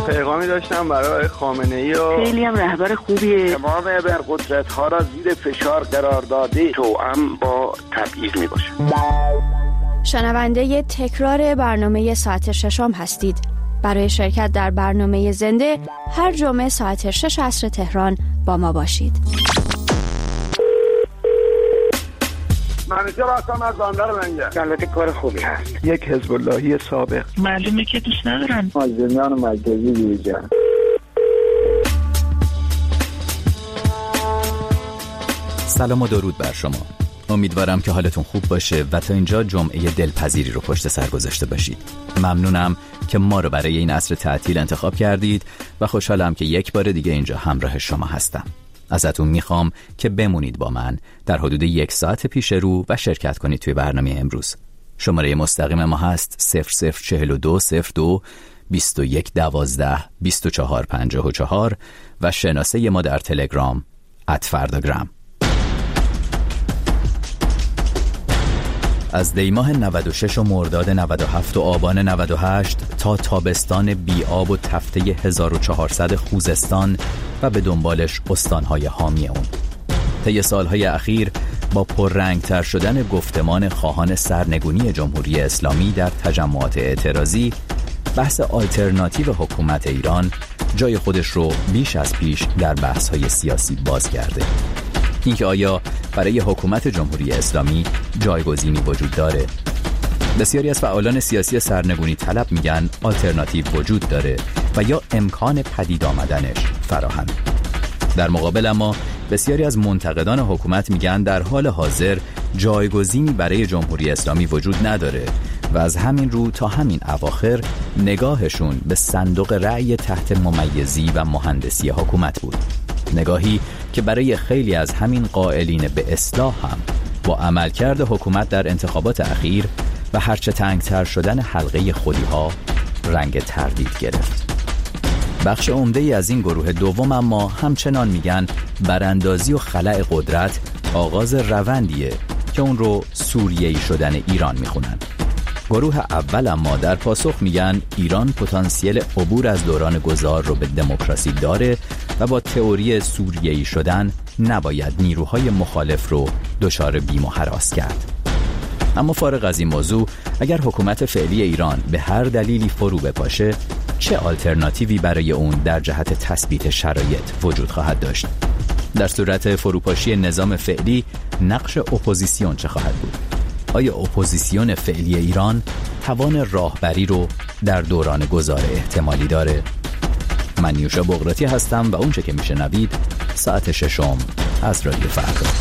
پیغامی داشتم برای خامنه‌ای و خیلی هم رهبر خوبیه. تمام ابرقدرت‌ها را زیر فشار قرار داده توأم با تبعیض میباشه. شنونده تکرار برنامه ساعت ششم هستید. برای شرکت در برنامه زنده هر جمعه ساعت 6 عصر تهران با ما باشید. منیجر هستم از بندر منگه. البته کار خوبی هست. یک حزب اللهی سابق. معلومه که دوست ندارن. مازنیان مرکزی دیجن. سلام و درود بر شما. امیدوارم که حالتون خوب باشه و تا اینجا جمعه دلپذیری رو پشت سر گذاشته باشید. ممنونم که ما رو برای این عصر تعطیل انتخاب کردید و خوشحالم که یک بار دیگه اینجا همراه شما هستم. ازتون میخوام که بمونید با من در حدود 1 ساعت پیش رو و شرکت کنید توی برنامه امروز. شماره مستقیم ما هست 004202 2112 2454 و شناسه ما در تلگرام @فرداگرام. از دیماه 96 و مرداد 97 و آبان 98 تا تابستان بی‌آب و تفته 1400 خوزستان و به دنبالش استانهای حامی اون. طی سالهای اخیر با پررنگتر شدن گفتمان خواهان سرنگونی جمهوری اسلامی در تجمعات اعتراضی، بحث آلترناتیو حکومت ایران جای خودش رو بیش از پیش در بحث‌های سیاسی باز کرده. اینکه آیا برای حکومت جمهوری اسلامی جایگزینی وجود داره؟ بسیاری از فعالان سیاسی سرنگونی طلب میگن آلترناتیو وجود داره و یا امکان پدید آمدنش فراهم. در مقابل اما بسیاری از منتقدان حکومت میگن در حال حاضر جایگزینی برای جمهوری اسلامی وجود نداره و از همین رو تا همین اواخر نگاهشون به صندوق رأی تحت ممیزی و مهندسی حکومت بود. نگاهی که برای خیلی از همین قائلین به اصلاح هم با عملکرد حکومت در انتخابات اخیر و هرچه تنگتر شدن حلقه خودی‌ها رنگ تردید گرفت. بخش عمده‌ای از این گروه دوم اما همچنان میگن براندازی و خلأ قدرت آغاز روندیه که اون رو سوریه‌ای شدن ایران میخونن. گروه اول اما در پاسخ میگن ایران پتانسیل عبور از دوران گذار رو به دموکراسی داره و با تئوری سوریه‌ای شدن نباید نیروهای مخالف رو دچار بیم و هراس کرد. اما فارغ از این موضوع، اگر حکومت فعلی ایران به هر دلیلی فرو بپاشه، چه آلترناتیوی برای اون در جهت تثبیت شرایط وجود خواهد داشت؟ در صورت فروپاشی نظام فعلی، نقش اپوزیسیون چه خواهد بود؟ آیا اپوزیسیون فعلی ایران توان راهبری رو در دوران گذار احتمالی داره؟ من نیوشا بغراتی هستم و اونچه که میشنوید ساعت ششم از رادیو فردا.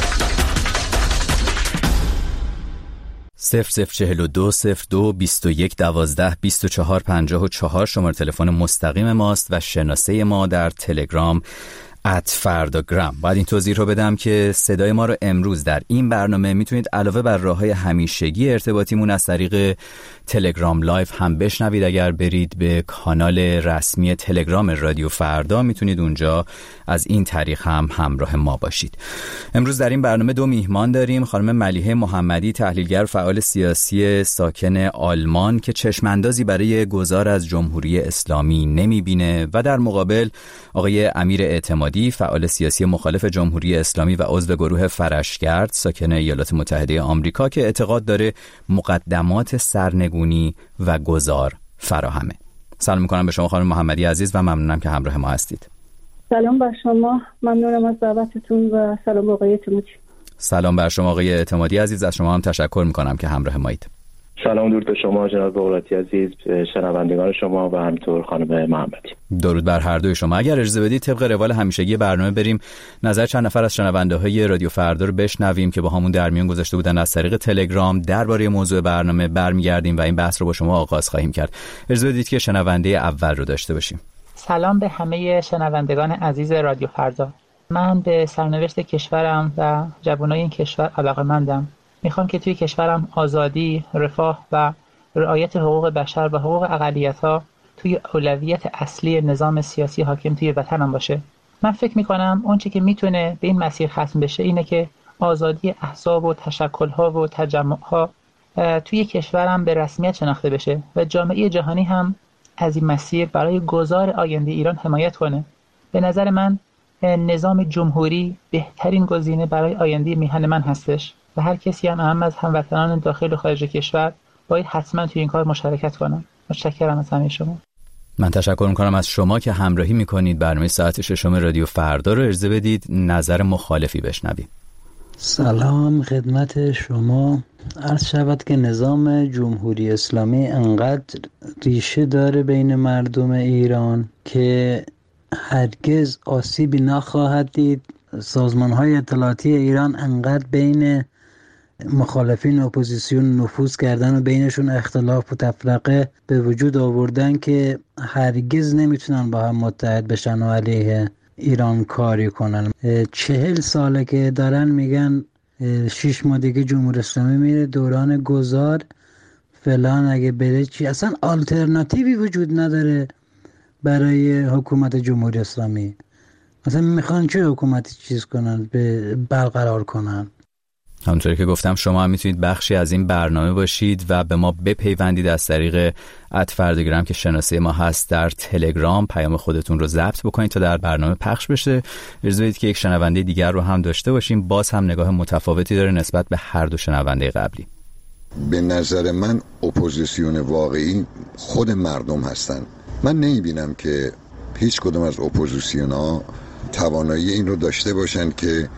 0042 02 21 12 24 54 شماره تلفن مستقیم ماست و شناسه ما در تلگرام @فرداگرام. باید این توضیح رو بدم که صدای ما رو امروز در این برنامه میتونید علاوه بر راه‌های همیشگی ارتباطیمون از طریق تلگرام لایف هم بشنوید. اگر برید به کانال رسمی تلگرام رادیو فردا میتونید اونجا از این طریق هم همراه ما باشید. امروز در این برنامه 2 میهمان داریم. خانم ملیحه محمدی، تحلیلگر فعال سیاسی ساکن آلمان که چشماندازی برای گذار از جمهوری اسلامی نمیبینه، و در مقابل آقای امیر اعتمادی، فعال سیاسی مخالف جمهوری اسلامی و عضو گروه فرشگرد ساکن ایالات متحده آمریکا که اعتقاد داره مقدمات سرنگونی و گذار فراهمه. سلام میکنم به شما خانم محمدی عزیز و ممنونم که همراه ما هستید. سلام بر شما، ممنونم از دعوتتون و سلام آقای اعتمادی. سلام بر شما آقای اعتمادی عزیز، از شما هم تشکر میکنم که همراه مایید. سلام درود به شما جناب بغراتی عزیز، شنوندگان شما و همینطور خانم محمدی. درود بر هر دوی شما. اگر اجازه بدید طبق روال همیشگی برنامه بریم نظر چند نفر از شنونده‌های رادیو فردا رو بشنویم که با همون در میون گذاشته بودن از طریق تلگرام درباره موضوع برنامه. برمیگردیم و این بحث رو با شما آغاز خواهیم کرد. اجازه بدید که شنونده اول رو داشته باشیم. سلام به همه شنوندگان عزیز رادیو فردا. من به سرنوشت کشورم و جوانای این کشور علاقه‌مندم. میخوام که توی کشورم آزادی، رفاه و رعایت حقوق بشر و حقوق اقلیت‌ها توی اولویت اصلی نظام سیاسی حاکم توی وطنم باشه. من فکر میکنم اونچه که میتونه به این مسیر ختم بشه اینه که آزادی احزاب و تشکل‌ها و تجمع‌ها توی کشورم به رسمیت شناخته بشه و جامعه جهانی هم از این مسیر برای گذار آینده ایران حمایت کنه. به نظر من نظام جمهوری بهترین گزینه برای آینده میهن من هستش و هر کسی هم اهم از هموطنان داخل و خارج کشور باید حتما توی این کار مشارکت کنن. متشکرم از همه شما. من تشکر میکنم از شما که همراهی میکنید. برنامه ساعت ششم رادیو فردا رو اجازه بدید نظر مخالفی بشنویم. سلام خدمت شما. عرض شود که نظام جمهوری اسلامی انقدر ریشه داره بین مردم ایران که هرگز آسیبی نخواهد دید. سازمان‌های اطلاعاتی ایران انقدر بین مخالفین اپوزیسیون نفوذ کردن و بینشون اختلاف و تفرقه به وجود آوردن که هرگز نمیتونن با هم متحد بشن و علیه ایران کاری کنن. 40 ساله که دارن میگن 6 ماه دیگه جمهوری اسلامی میره دوران گذار فلان، اگه بره چی؟ اصلا آلترناتیوی وجود نداره برای حکومت جمهوری اسلامی. مثلا میخوان چه حکومتی چیز کنن برقرار کنن؟ همونطوری که گفتم شما هم میتونید بخشی از این برنامه باشید و به ما بپیوندید از طریق @فردگرام که شناسه ما هست در تلگرام. پیام خودتون رو ضبط بکنید تا در برنامه پخش بشه. اجازه بدید که یک شنونده دیگر رو هم داشته باشیم. باز هم نگاه متفاوتی داره نسبت به هر دو شنونده قبلی. به نظر من اپوزیسیون واقعی خود مردم هستن. من نمیبینم که هیچ کدوم از اپوزیسیون‌ها توانایی این رو داشته باشن که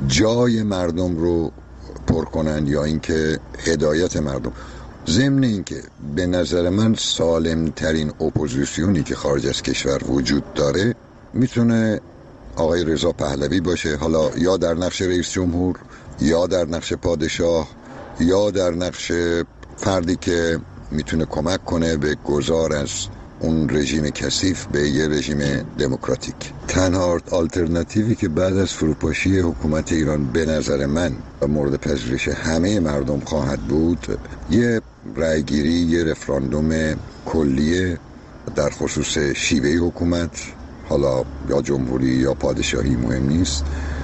جای مردم رو پر کنن یا اینکه هدایت مردم. ضمن اینکه به نظر من سالم ترین اپوزیسیونی که خارج از کشور وجود داره میتونه آقای رضا پهلوی باشه، حالا یا در نقش رئیس جمهور یا در نقش پادشاه یا در نقش فردی که میتونه کمک کنه به گذار از اون رژیم کثیف به یه رژیم دموکراتیک. تنها آلترناتیوی که بعد از فروپاشی حکومت ایران به نظر من مورد پذیرش همه مردم خواهد بود یه رأیگیری، یه رفراندوم کلیه در خصوص شیوه حکومت، حالا یا جمهوری یا پادشاهی مهم نیست،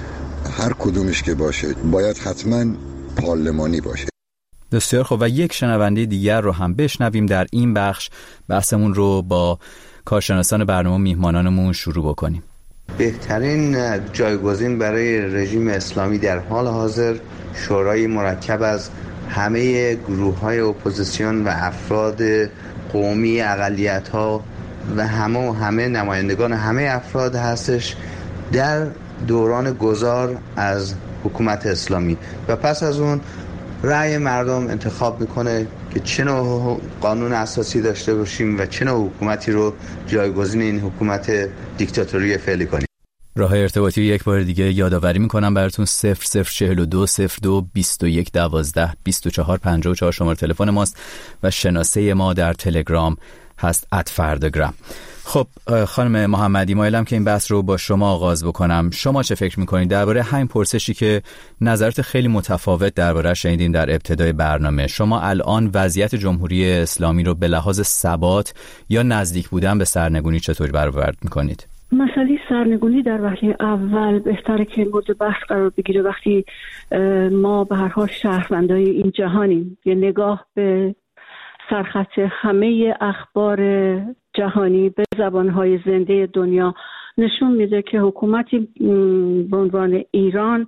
هر کدومش که باشه باید حتما پارلمانی باشه. بسیار خوب و یک شنونده دیگر رو هم بشنویم. در این بخش بحثمون رو با کارشناسان برنامه میهمانانمون شروع بکنیم. بهترین جایگزین برای رژیم اسلامی در حال حاضر شورای مرکب از همه گروه‌های اپوزیسیون و افراد قومی، اقلیت‌ها و همه نمایندگان همه افراد هستش در دوران گذار از حکومت اسلامی و پس از اون رأی مردم انتخاب میکنه که چه نوع قانون اساسی داشته باشیم و چه نوع حکومتی رو جایگزین این حکومت دیکتاتوری فعلی کنیم. راه ارتباطی یک بار دیگه یادآوری میکنم براتون 0042 02 21 12 24 54 شماره تلفن ماست و شناسه ما در تلگرام هست @فردگرام. خب خانم محمدی، مایلم که این بحث رو با شما آغاز بکنم. شما چه فکر میکنید درباره همین پرسشی که نظرات خیلی متفاوت درباره شنیدیم در ابتدای برنامه؟ شما الان وضعیت جمهوری اسلامی رو به لحاظ ثبات یا نزدیک بودن به سرنگونی چطور برآورد میکنید؟ مسئله سرنگونی در وهله اول بهتره که مورد بحث قرار بگیره وقتی ما به هر حال شهروندای این جهانیم. یه نگاه به سرخط همه اخبار جهانی به زبانهای زنده دنیا نشون میده که حکومتی به عنوان ایران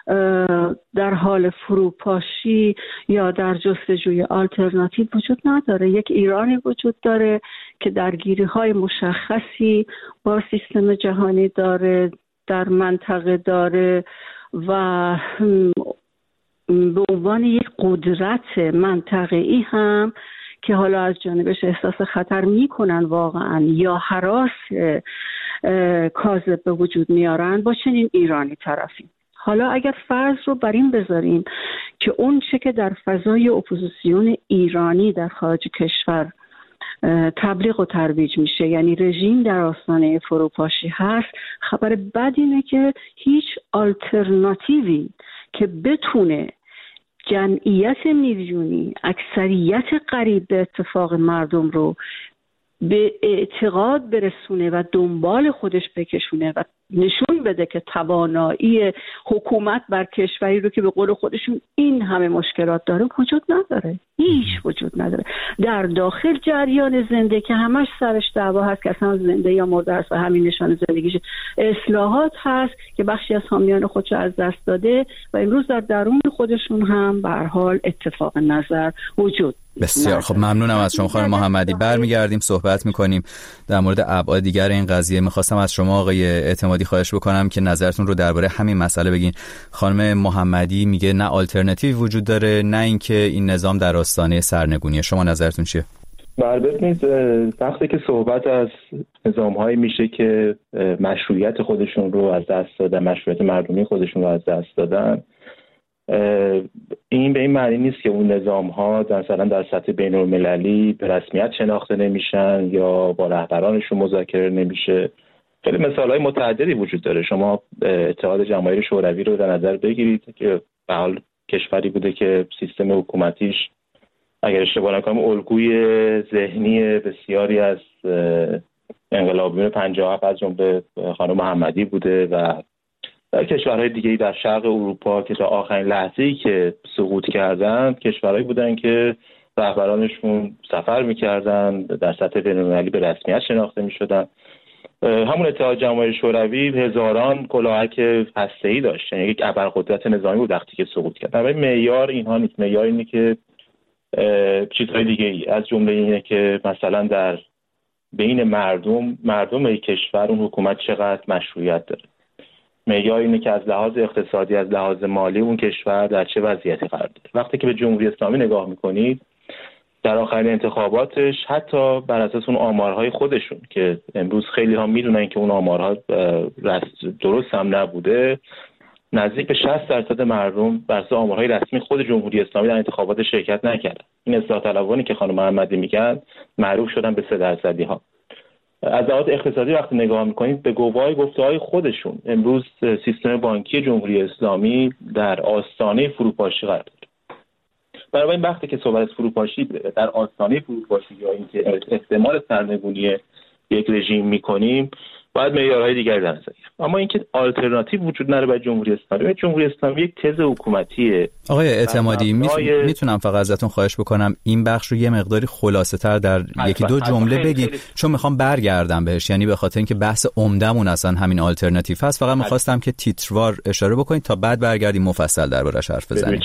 در حال فروپاشی یا در جستجوی آلترناتیو وجود نداره. یک ایرانی وجود داره که درگیری‌های مشخصی با سیستم جهانی داره، در منطقه داره و به عنوان یک قدرت منطقه‌ای هم که حالا از جانبش احساس خطر میکنن واقعا یا هراس کاذب به وجود میارن، با چنین ایرانی طرفیم. حالا اگر فرض رو بر این بذاریم که اون چه که در فضای اپوزیسیون ایرانی در خارج کشور تبلیغ و ترویج میشه، یعنی رژیم در آستانه فروپاشی هست، خبر بد اینه که هیچ آلترناتیوی که بتونه جمعیت میلیونی، اکثریت قریب به اتفاق مردم رو به اعتقاد برسونه و دنبال خودش بکشونه و نشون بده که توانایی حکومت بر کشوری رو که به قول خودشون این همه مشکلات داره وجود نداره، هیچ وجود نداره. در داخل جریان زنده که همش سرش دعوا هست که اصلا زنده یا مرده است و همین نشان زندگیش، اصلاحات هست که بخشی از حامیان خودش از دست داده و امروز در درون خودشون هم به هر حال اتفاق نظر وجود. بسیار خب، ممنونم از شما خانم محمدی. برمیگردیم صحبت میکنیم در مورد ابعاد دیگر این قضیه. میخواستم از شما آقای اعتمادی خواهش بکنم که نظرتون رو درباره همین مسئله بگین. خانم محمدی میگه نه آلترناتیو وجود داره نه اینکه این نظام در آستانه سرنگونیه. شما نظرتون چیه؟ ببینید وقتی که صحبت از نظام‌هایی میشه که مشروعیت خودشون رو از دست دادن، مشروعیت مردمی خودشون رو از دست دادن، این به این معنی نیست که اون نظام‌ها مثلا در سطح بین‌المللی به رسمیت شناخته نمیشن یا با رهبرانشون مذاکره نمیشه. خیلی مثال‌های متعددی وجود داره. شما اتحاد جماهیر شوروی رو در نظر بگیرید که به حال کشوری بوده که سیستم حکومتیش اگر اشتباه نکنم الگوی ذهنی بسیاری از انقلابیون 57 از جمله خانم محمدی بوده و در کشورهای دیگه‌ای در شرق اروپا که تا آخرین لحظه‌ای که سقوط کردند کشورهایی بودن که رهبرانشون سفر می‌کردن، در سطح بین‌المللی به رسمیت شناخته می‌شدن. همون اتحاد جماهیر شوروی هزاران کلاهک هسته‌ای داشت، یعنی یک ابرقدرت نظامی بود وقتی که سقوط کرد. ولی معیار اینها نیست. معیار اینه که چیزهای دیگه‌ای از جمله اینه که مثلا در بین مردم کشور اون حکومت چقدر مشروعیت داره. معیار اینه که از لحاظ اقتصادی، از لحاظ مالی اون کشور در چه وضعیتی قرار داره. وقتی که به جمهوری اسلامی نگاه میکنید در آخرین انتخاباتش حتی بر اساس اون آمارهای خودشون که امروز خیلی ها میدونن که اون آمارها درست هم نبوده، نزدیک به 60% مردم بر اساس آمارهای رسمی خود جمهوری اسلامی در انتخابات شرکت نکردن. این اصلاح طلبانی که خانم محمدی میگن معروف شدن به 3% ها. از لحاظ اقتصادی وقتی نگاه میکنید به گفته‌های خودشون امروز سیستم بانکی جمهوری اسلامی در آستانه فروپاشی قرار داره. برای این وقتی که صحبت از فروپاشی در آستانه فروپاشی یا اینکه احتمال سرنگونی یک رژیم میکنیم باید معیارهای دیگری در نظر گرفت. اما اینکه آلترناتیو وجود نداره برای جمهوری اسلامی. جمهوری اسلامی یک تز حکومتیه. آقای اعتمادی میتونم فقط ازتون خواهش بکنم این بخش رو یه مقداری خلاصه تر در یکی دو جمله بگین، چون میخوام برگردم بهش، یعنی به خاطر اینکه بحث عمدمون اصلا همین آلترناتیو هست. فقط میخواستم که تیتروار اشاره بکنید تا بعد برگردیم مفصل دربارش حرف بزنیم.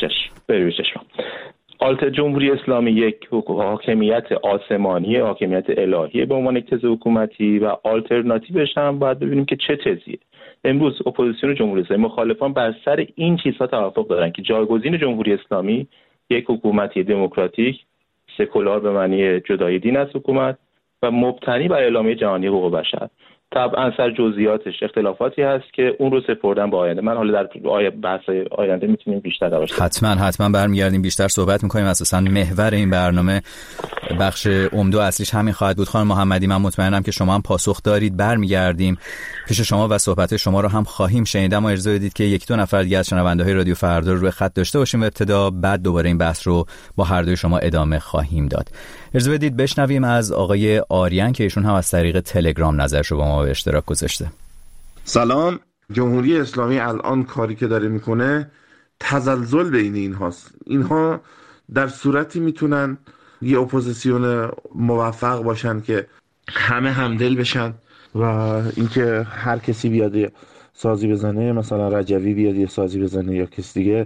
جمهوری اسلامی یک حاکمیت آسمانی، حاکمیت الهیه به عنوان یک تز حکومتی و آلترناتیوش هم باید ببینیم که چه تزیه. امروز اپوزیسیون جمهوری اسلامی، مخالفان بر سر این چیزها توافق دارن که جایگزین جمهوری اسلامی یک حکومتی دموکراتیک سکولار به معنی جدای دین از حکومت و مبتنی بر اعلامیه جهانی حقوق بشر. طبعا سر جزئیاتش اختلافاتی هست که اون رو سپردن به آینده. من حالا در بحث آینده میتونیم بیشتر دربارش حتما برمیگردیم بیشتر صحبت میکنیم. اساسا محور این برنامه بخش عمده و اصلیش همین خواهد بود. خانم محمدی من مطمئنم که شما هم پاسخ دارید. برمیگردیم پیش شما و صحبت شما رو هم خواهیم شنید. اما اجازه بدید که یک دو نفر دیگه از شنونده‌های رادیو فردا رو روی خط داشته باشیم ابتدا، بعد دوباره این بحث رو با هر دوی شما ادامه خواهیم داد. اجازه بدید بشنویم از آقای آریان که ایشون هم از طریق تلگرام نظرش رو با ما به اشتراک گذاشته. سلام. جمهوری اسلامی الان کاری که داره میکنه تزلزل بین اینهاست. اینها در صورتی میتونن یه اپوزیسیون موفق باشن که همه همدل بشن و اینکه هر کسی بیاد سازی بزنه، مثلا رجوی بیاد یه سازی بزنه یا کسی دیگه.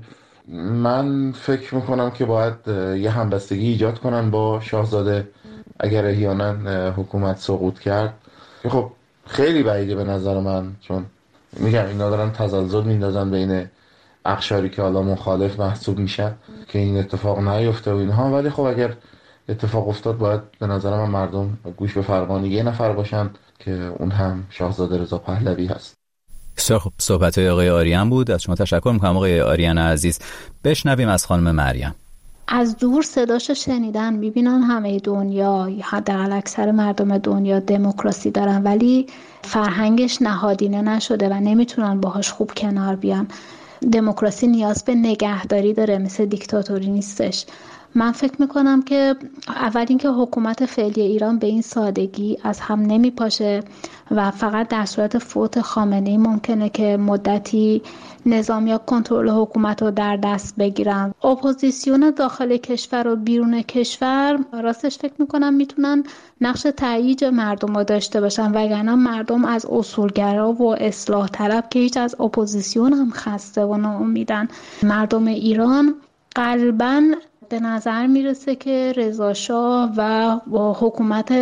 من فکر میکنم که باید یه همبستگی ایجاد کنن با شاهزاده اگر احیانا حکومت سقوط کرد. خب خیلی بعیده به نظر من، چون میگم اینا دارن تزلزل میندازن بین اقشاری که حالا مخالف محسوب میشن که این اتفاق نیفته و اینها. ولی خب اگر اتفاق افتاد باید به نظر من مردم گوش به فرمان یه نفر باشن که اون هم شاهزاده رضا پهلوی هست. بسیار خوب. صحبت آقای آریان بود. از شما تشکر میکنم آقای آریان عزیز. بشنویم از خانم مریم. از دور صداشو شنیدن میبینن همه دنیا، حداقل اکثر مردم دنیا دموکراسی دارن ولی فرهنگش نهادینه نشده و نمیتونن باهاش خوب کنار بیان. دموکراسی نیاز به نگهداری داره، مثل دیکتاتوری نیستش. من فکر میکنم که اول اینکه حکومت فعلی ایران به این سادگی از هم نمیپاشه و فقط در صورت فوت خامنه‌ای ممکنه که مدتی نظامیا کنترل حکومت رو در دست بگیرن. اپوزیسیون داخل کشور و بیرون کشور راستش فکر میکنم میتونن نقش تهییج مردم رو داشته باشن، وگرنه مردم از اصولگرا و اصلاح طلب که هیچ از اپوزیسیون هم خسته و ناامیدن. مردم ایران قلباً به نظر میرسه که رضا شاه و حکومت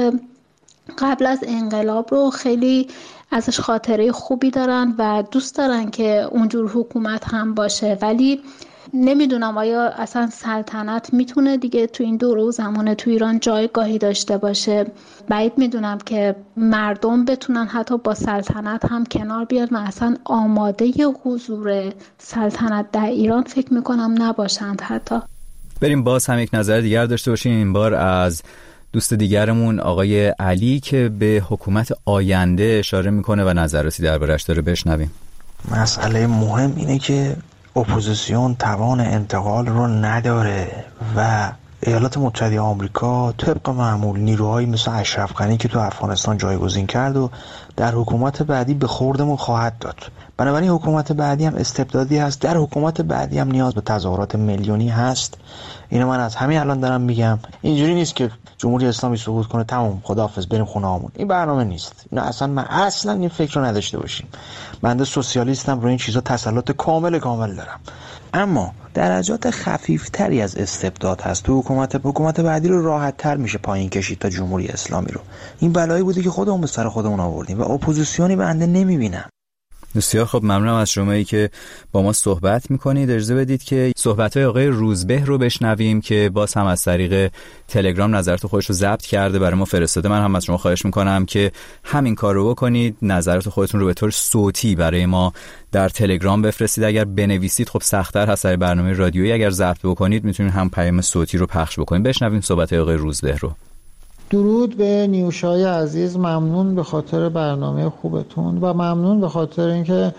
قبل از انقلاب رو خیلی ازش خاطره خوبی دارن و دوست دارن که اونجور حکومت هم باشه، ولی نمیدونم آیا اصلا سلطنت میتونه دیگه تو این دوره و زمان تو ایران جایگاهی داشته باشه. بعید میدونم که مردم بتونن حتی با سلطنت هم کنار بیاد و اصلا آماده حضور سلطنت در ایران فکر میکنم نباشند. حتی بریم باز هم یک نظر دیگر داشته باشیم، این بار از دوست دیگرمون آقای علی که به حکومت آینده اشاره میکنه و نظراتی دربارش داره، بشنویم. مسئله مهم اینه که اپوزیسیون توان انتقال رو نداره و ایالات متحده آمریکا طبق معمول نیروهایی مثل اشرف غنی که تو افغانستان جایگزین کرد و در حکومت بعدی به خوردمون خواهد داد. بنابراین حکومت بعدی هم استبدادی هست، در حکومت بعدی هم نیاز به تظاهرات میلیونی هست. اینو من از همین الان دارم میگم. اینجوری نیست که جمهوری اسلامی سقوط کنه تمام خداحافظ بریم خونه‌هامون. این برنامه نیست. اینا اصلا این فکر رو نداشته باشیم. بنده سوسیالیستم، رو این چیزا تسلط کامل دارم. اما درجات خفیفتری از استبداد هست. تو حکومت بعدی رو راحت تر میشه پایین کشید تا جمهوری اسلامی رو. این بلایی بوده که خودمون به سر خودمون آوردیم و اپوزیسیونی بنده نمیبینم. بسیار خب، ممنونم از شمایی که با ما صحبت میکنید. اجازه بدید که صحبت‌های آقای روزبه رو بشنویم که باز هم از طریق تلگرام نظرات خودش رو ضبط کرده برای ما فرستاده. من هم از شما خواهش میکنم که همین کار رو بکنید، نظرات خودتون رو به طور صوتی برای ما در تلگرام بفرستید. اگر بنویسید خب سخت‌تر هست، برای برنامه رادیویی اگر ضبط بکنید میتونید هم پیام صوتی رو پخش بکنید. بشنویم صحبت‌های آقای روزبه رو. درود به نیوشای عزیز، ممنون به خاطر برنامه خوبتون و ممنون به خاطر اینکه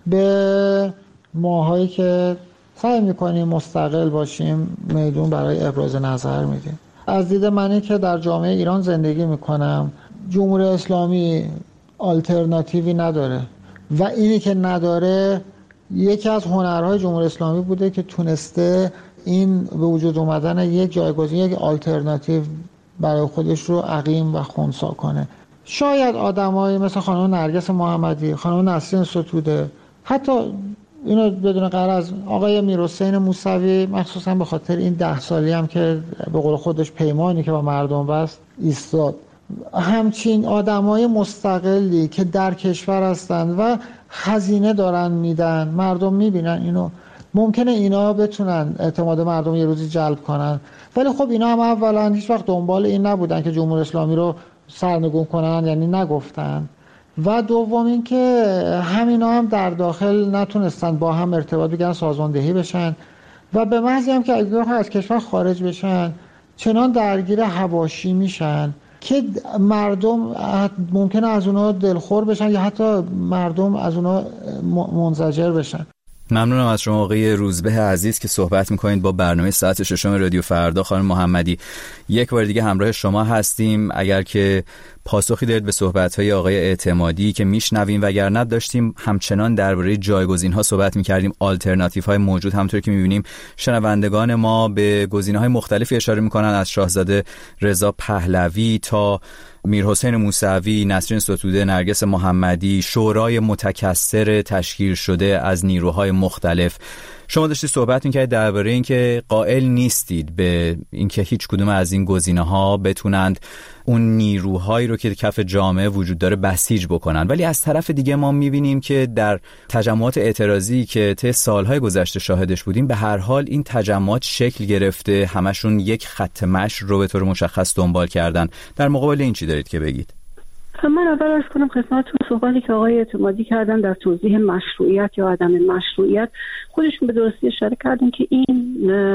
به ماهایی که سعی میکنیم مستقل باشیم میدون برای ابراز نظر میدیم. از دید منی که در جامعه ایران زندگی میکنم، جمهوری اسلامی آلترناتیوی نداره و اینی که نداره یکی از هنرهای جمهوری اسلامی بوده که تونسته این به وجود اومدن یک جایگزین، یک آلترناتیو برای خودش رو عقیم و خنثی کنه. شاید آدمایی مثل خانم نرگس محمدی، خانم نسرین ستوده، حتی اینو بدون غرض آقای میرحسین موسوی، مخصوصا به خاطر این 10 سالی هم که به قول خودش پیمانی که با مردم بست ایستاد، همچین آدمای مستقلی که در کشور هستن و خزینه دارن میدن، مردم میبینن اینو، ممکنه اینا بتونن اعتماد مردم یه روزی جلب کنن. ولی خب اینا هم اولا هیچ وقت دنبال این نبودن که جمهوری اسلامی رو سرنگون کنن، یعنی نگفتن. و دوم این که همینا هم در داخل نتونستن با هم ارتباط بگیرن، سازماندهی بشن و به محضی هم که اگه از کشور خارج بشن چنان درگیر حواشی میشن که مردم ممکنه از اونا دلخور بشن یا حتی مردم از اونا منزجر بشن. ممنونم از شما آقای روزبه عزیز که صحبت میکنید با برنامه ساعت 6 رادیو فردا. خانم محمدی، یک بار دیگه همراه شما هستیم. اگر که پاسخی دارید به صحبت‌های آقای اعتمادی که میشنویم، وگرنه داشتیم همچنان درباره جایگزین‌ها صحبت می‌کردیم، آلترناتیوهای موجود. همونطور که می‌بینیم شنوندگان ما به گزینه‌های مختلفی اشاره می‌کنن، از شاهزاده رضا پهلوی تا میرحسین موسوی، نسرین ستوده، نرگس محمدی، شورای متکثر تشکیل شده از نیروهای مختلف. شما داشتید صحبت می‌کردید درباره اینکه قائل نیستید به اینکه هیچ کدوم از این گزینه‌ها بتونند اون نیروهایی رو که کف جامعه وجود داره بسیج بکنن، ولی از طرف دیگه ما می‌بینیم که در تجمعات اعتراضی که طی سال‌های گذشته شاهدش بودیم، به هر حال این تجمعات شکل گرفته، همشون یک خط مشی رو به طور مشخص دنبال کردن. در مقابل این چی دارید که بگید؟ من اول عرض کنم خدمتتون سوالی که آقای اعتمادی کردن در توضیح مشروعیت یا عدم مشروعیت، خودشون به درستی اشاره کردن که این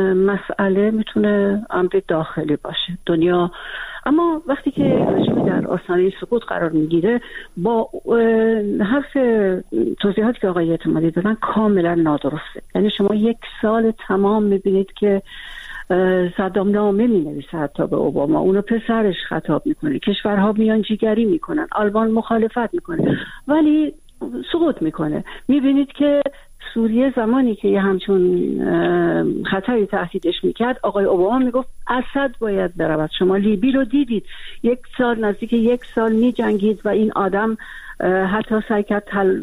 مسئله میتونه امر داخلی باشه دنیا، اما وقتی که رژیم در آستانه سقوط قرار میگیره، با حرف توضیحاتی که آقای اعتمادی دادن کاملا نادرسته. یعنی شما 1 سال تمام میبینید که صدام نامه می‌نویسه حتی به اوباما، اونو پسرش خطاب میکنه، کشورها میانجیگری میکنن، آلمان مخالفت میکنه ولی سقوط میکنه. میبینید که سوریه زمانی که یه همچون خطری تهدیدش میکرد، آقای اوباما میگفت اسد باید برود. شما لیبی رو دیدید، نزدیک یک سال میجنگید و این آدم حتی سعی کرد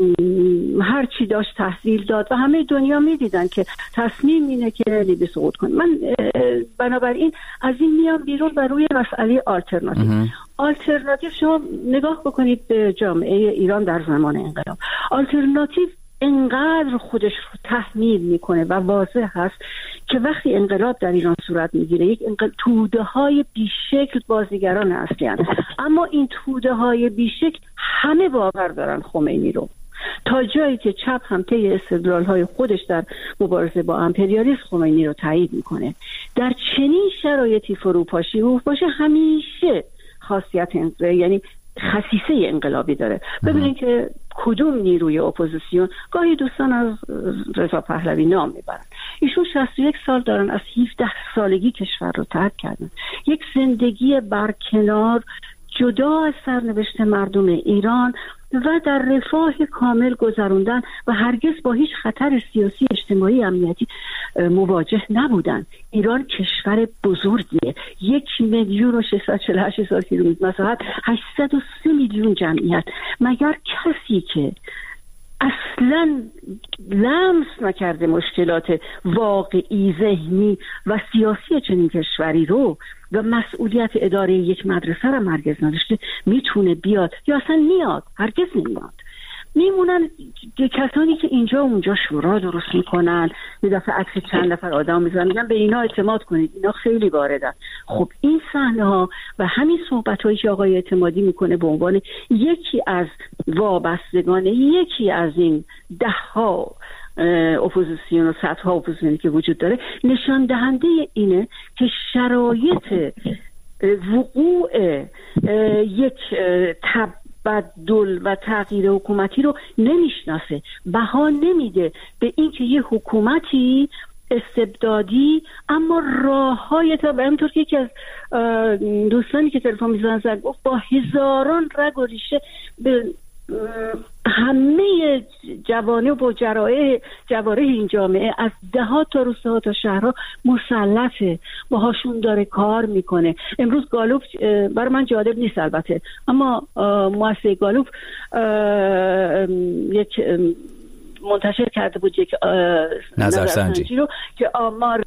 هر چی داشت تحویل داد و همه دنیا میدیدن که تصمیم اینه که لیبی سقوط کنه. من بنابراین از این میام بیرون و روی مسئله آلترناتیو شما نگاه بکنید به جامعه ایران در زمان انقلاب. آلترناتیو انقدر خودش رو تحمیل میکنه و واضح هست که وقتی انقلاب در ایران صورت میگیره، یک توده های بیشکل بازیگران اصلی هستند، اما این توده های بیشکل همه باور دارن خمینی رو، تا جایی که چپ هم طی استدلال های خودش در مبارزه با امپریالیسم خمینی رو تایید میکنه. در چنین شرایطی فروپاشی همیشه خاصیت یعنی خصیصه انقلابی داره. ببینید که کدوم نیروی اپوزیسیون، گاهی دوستان از رضا پهلوی نام میبرن، ایشون 61 سال دارن، از 17 سالگی کشور رو ترک کردن، یک زندگی برکنار جدا از سرنوشت مردم ایران و در رفاه کامل گذروندن و هرگز با هیچ خطر سیاسی، اجتماعی، امنیتی مواجه نبودن. ایران کشور بزرگیه، 1,648,000 کیلومتر مساحت، 803 میلیون جمعیت. مگر کسی که اصلا لمس نکرده مشکلات واقعی، ذهنی و سیاسی چنین کشوری رو و مسئولیت اداره یک مدرسه را هرگز نداشته میتونه بیاد یا اصلا میاد؟ هرگز نمیاد. میمونن کسانی که اینجا اونجا شورا درست میکنن، یه دفعه عکس چند نفر آدم میذارن، میگن به اینا اعتماد کنید، اینا خیلی واردن. خب این صحنه ها و همین صحبت هایی که آقای اعتمادی میکنه به عنوان یکی از وابستگان یکی از این 10 ها اپوزیسیون و صدها اپوزیسیونی که وجود داره، نشان دهنده اینه که شرایط وقوع یک تبدل و تغییر حکومتی رو نمیشناسه، بها نمیده به اینکه یه حکومتی استبدادی اما راه‌های تا به همینطور که یکی از دوستانی که تلفن میزنن زد گفت با هزاران رگ و ریشه به همه جوانب و جواره این جامعه از دهات تا روستاها تا شهرها مسلطه، باهاشون داره کار میکنه. امروز گالوپ برای من جالب نیست البته، اما مؤسسه گالوپ یک منتشر کرده بود یک نظرسنجی رو که آمار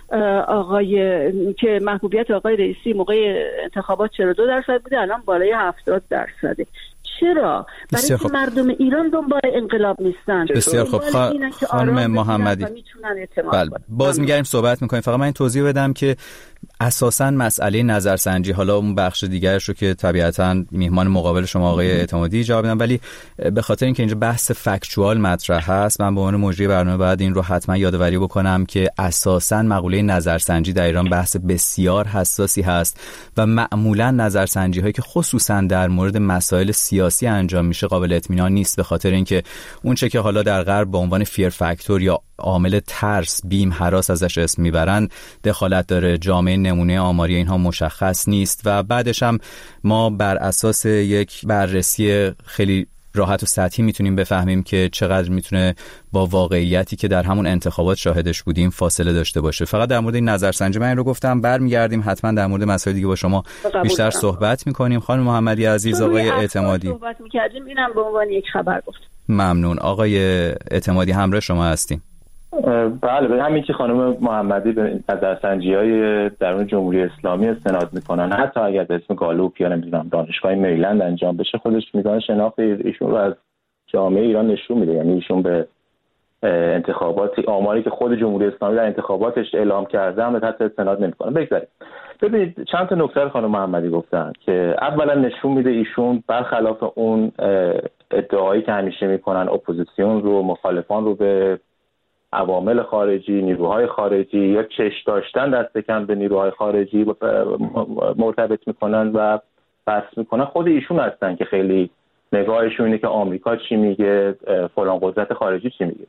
که محبوبیت آقای رئیسی موقع انتخابات 42% بوده، الان بالای 70%. چرا؟ برای که مردم ایران دنبال انقلاب نیستن. بسیار خوب. خانم محمدی، بله باز میگردیم صحبت میکنیم. فقط من این توضیح بدم که اساساً مسئله نظرسنجی، حالا اون بخش دیگرش رو که طبیعتاً میهمان مقابل شما آقای اعتمادی جواب میدن، ولی به خاطر اینکه اینجا بحث فکتوال مطرح هست، من به عنوان مجری برنامه باید این رو حتما یادآوری بکنم که اساساً مقوله نظرسنجی در ایران بحث بسیار حساسی هست و معمولاً نظرسنجی هایی که خصوصاً در مورد مسائل سیاسی انجام میشه قابل اطمینان نیست، به خاطر اینکه اون چه که حالا در غرب به عنوان فیر فاکتور یا عامل ترس، بیم، هراس ازش اسم میبرن دخالت داره. جامعه نمونه آماری اینها مشخص نیست و بعدش هم ما بر اساس یک بررسی خیلی راحت و سطحی میتونیم بفهمیم که چقدر میتونه با واقعیتی که در همون انتخابات شاهدش بودیم فاصله داشته باشه. فقط در مورد این نظرسنجی من این رو گفتم، برمیگردیم حتما در مورد مسائل دیگه با شما بیشتر صحبت میکنیم. خانم محمدی عزیز، آقای اعتمادی صحبت میکردیم، اینم به عنوان یک خبر گفت. ممنون. آقای اعتمادی همراه شما هستیم. بله، به همین که خانم محمدی به نظرسنجی‌های درون جمهوری اسلامی استناد میکنن، حتی اگر به اسم گالوپ یا نمیدونم دانشگاه مریلند انجام بشه، خودش میزان شناخت ایشون رو از جامعه ایران نشون میده. یعنی ایشون به انتخابات، آماری که خود جمهوری اسلامی در انتخاباتش اعلام کرده هم حتی استناد نمیکنه. بگذارید ببینید چند تا نکته خانم محمدی گفتن که اولا نشون میده ایشون برخلاف اون ادعایی که همیشه میکنن اپوزیسیون رو، مخالفان رو به عوامل خارجی، نیروهای خارجی یا چش داشتن دست کم به نیروهای خارجی مرتبط میکنن و بس میکنن، خود ایشون هستن که خیلی نگاهشون اینه که آمریکا چی میگه، فلان قدرت خارجی چی میگه.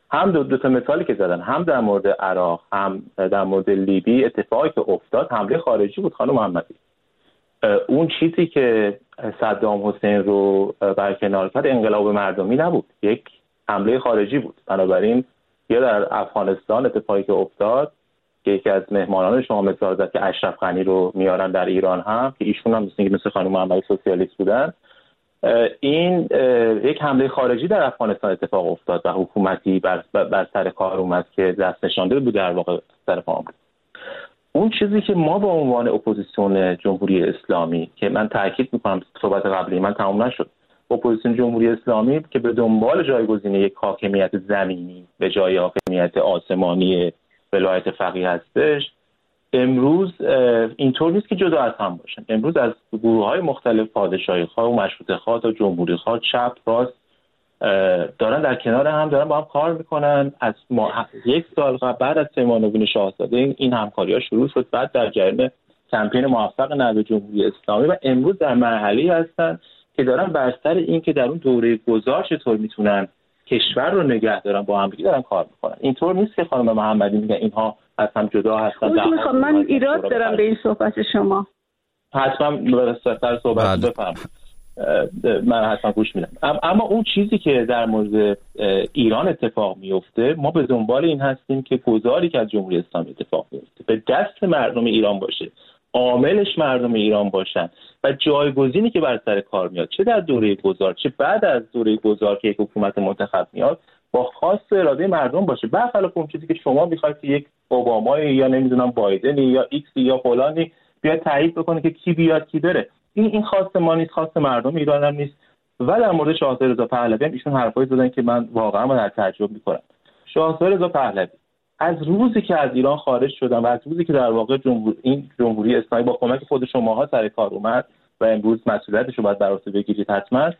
هم دو تا مثالی که زدن، هم در مورد عراق هم در مورد لیبی اتفاقی که افتاد حمله خارجی بود خانم محمدی. اون چیزی که صدام حسین رو برکنار کرد انقلاب مردمی نبود، یک حمله خارجی بود. بنابراین یا در افغانستان اتفاقی که افتاد که یکی از مهمانان شما مثال زد که اشرف غنی رو میارن در ایران هم که ایشون هم مثل خانم محمدی سوسیالیست بودن، این یک حمله خارجی در افغانستان اتفاق افتاد و حکومتی بر سر کار اومد که دست نشانده بود در واقع طرف آمریکا. اون چیزی که ما به عنوان اپوزیسیون جمهوری اسلامی که من تاکید میکنم صحبت قبلی من تمام نشد، اپوزیسیون جمهوری اسلامی که به دنبال جایگزینی یک حاکمیت زمینی به جای حاکمیت آسمانی ولایت فقیه هستش، امروز اینطور نیست که جدا از هم باشن. امروز از گروه‌های مختلف، پادشاهی‌خواه و مشروطه‌خواه تا جمهوری‌خواه، چپ راست، دارن در کنار هم دارن با هم کار میکنن. از یک سال قبل بعد از پیمان نوین شاهزاده این همکاری‌ها شروع شد، بعد در جریان کمپین موفق نهضت جمهوری اسلامی و امروز در مرحله‌ای هستن که دارن بر سر این که در اون دوره گذار چطور میتونن کشور رو نگه دارن با هم دارن کار میکنن. اینطور نیست که خانم محمدی میگن اینها از هم جدا هستن. من ایراد دارم به این صحبت شما. حتما برای صحبت بفرمایید، من حتما گوش میدم. اما اون چیزی که در مورد ایران اتفاق میفته، ما به دنبال این هستیم که گذاری که از جمهوری اسلامی اتفاق میفته به دست مردم ایران باشه، عاملش مردم ایران باشن و جایگزینی که بر سر کار میاد، چه در دوره گذار چه بعد از دوره گذار که یک حکومت منتخب میاد، با خاص اراده مردم باشه. برخلاف اون چیزی که شما میخواید که یک اوبامایی یا نمیدونم بایدنی یا ایکسی یا فلانی بیاد تایید بکنه که کی بیاد کی بره. این خاص ما نیست، خاص مردم ایران هم نیست. و در مورد شاهزاده رضا پهلوی هم ایشون حرفایی زدن که من واقعا در تعجب میکنم. شاهزاده رضا پهلوی از روزی که از ایران خارج شدن و از روزی که در واقع این جمهوری اسلامی با کمک خود شماها سر کار اومد و امروز مسئولیتش رو باید بر عهده بگیرید حتما،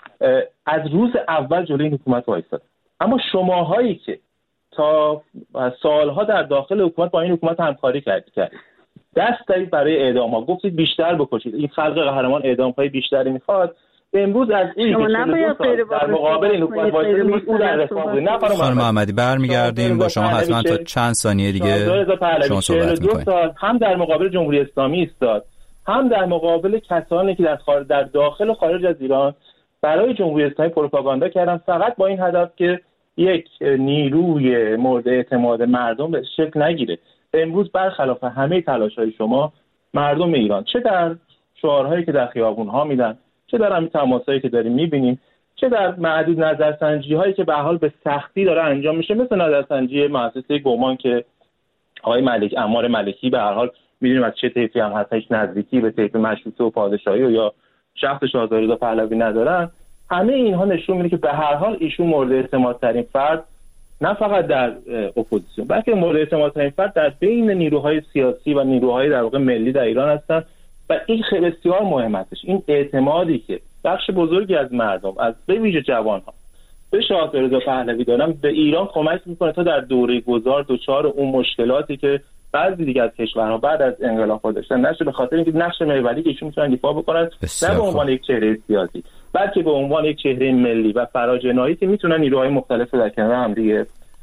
از روز اول جلوی این حکومت وایساد. اما شماهایی که تا سالها در داخل حکومت با این حکومت همکاری کردید، دست دارید برای اعدام‌ها، گفتید بیشتر بکشید، این خلق قهرمان اعدام‌های بیشتری میخواد، امروز از این در مقابل این حکومت وایسید او در رفاه بود. نه خانم محمدی برمیگردیم با شما حتما تا چند ثانیه دیگه شما صحبت می‌کنید. هم در مقابل جمهوری اسلامی ایستاد، هم در مقابل کسانی که در داخل و خارج از ایران برای جمهوری اسلامی پروپاگاندا کردن، فقط با این هدف که یک نیروی مورد اعتماد مردم به شکل نگیره. امروز برخلاف همه تلاش‌های شما، مردم ایران چه در شعارهایی که در خیابون‌ها میدن، چه در همین تماسایی که داریم می‌بینیم، چه در معدود نظرسنجی‌هایی که به حال به سختی داره انجام میشه، مثل نظرسنجی مؤسسه گومان که آقای عمار ملکی به هر حال می‌دونیم از چه طیفی هم هست، هیچ نزدیکی به طیف مشروطه و پادشاهی و یا شخص شاهزاده رضا پهلوی ندارن. همه اینها نشون میده که به هر حال ایشون مورد اعتمادترین فرد نه فقط در اپوزیسیون بلکه مورد اعتمادترین فرد در بین نیروهای سیاسی و نیروهای در واقع ملی در ایران هستن و این خیلی بسیار مهم هستش. این اعتمادی که بخش بزرگی از مردم، از به ویژه جوان‌ها، به شاهزاده رضا پهلوی دارن، به ایران کمک میکنه تا در دوره گذار دچار اون مشکلاتی که بعضی دیگه از کشورها بعد از انقلاب داشتن نشه، به خاطر اینکه نقش محوری که ایشون میتونن دفاع بکنن نه به عنوان یک چهره سیاسی بلکه به عنوان یک چهره ملی و فراجناحی که میتونن نیروهای مختلف در کنار هم دیگه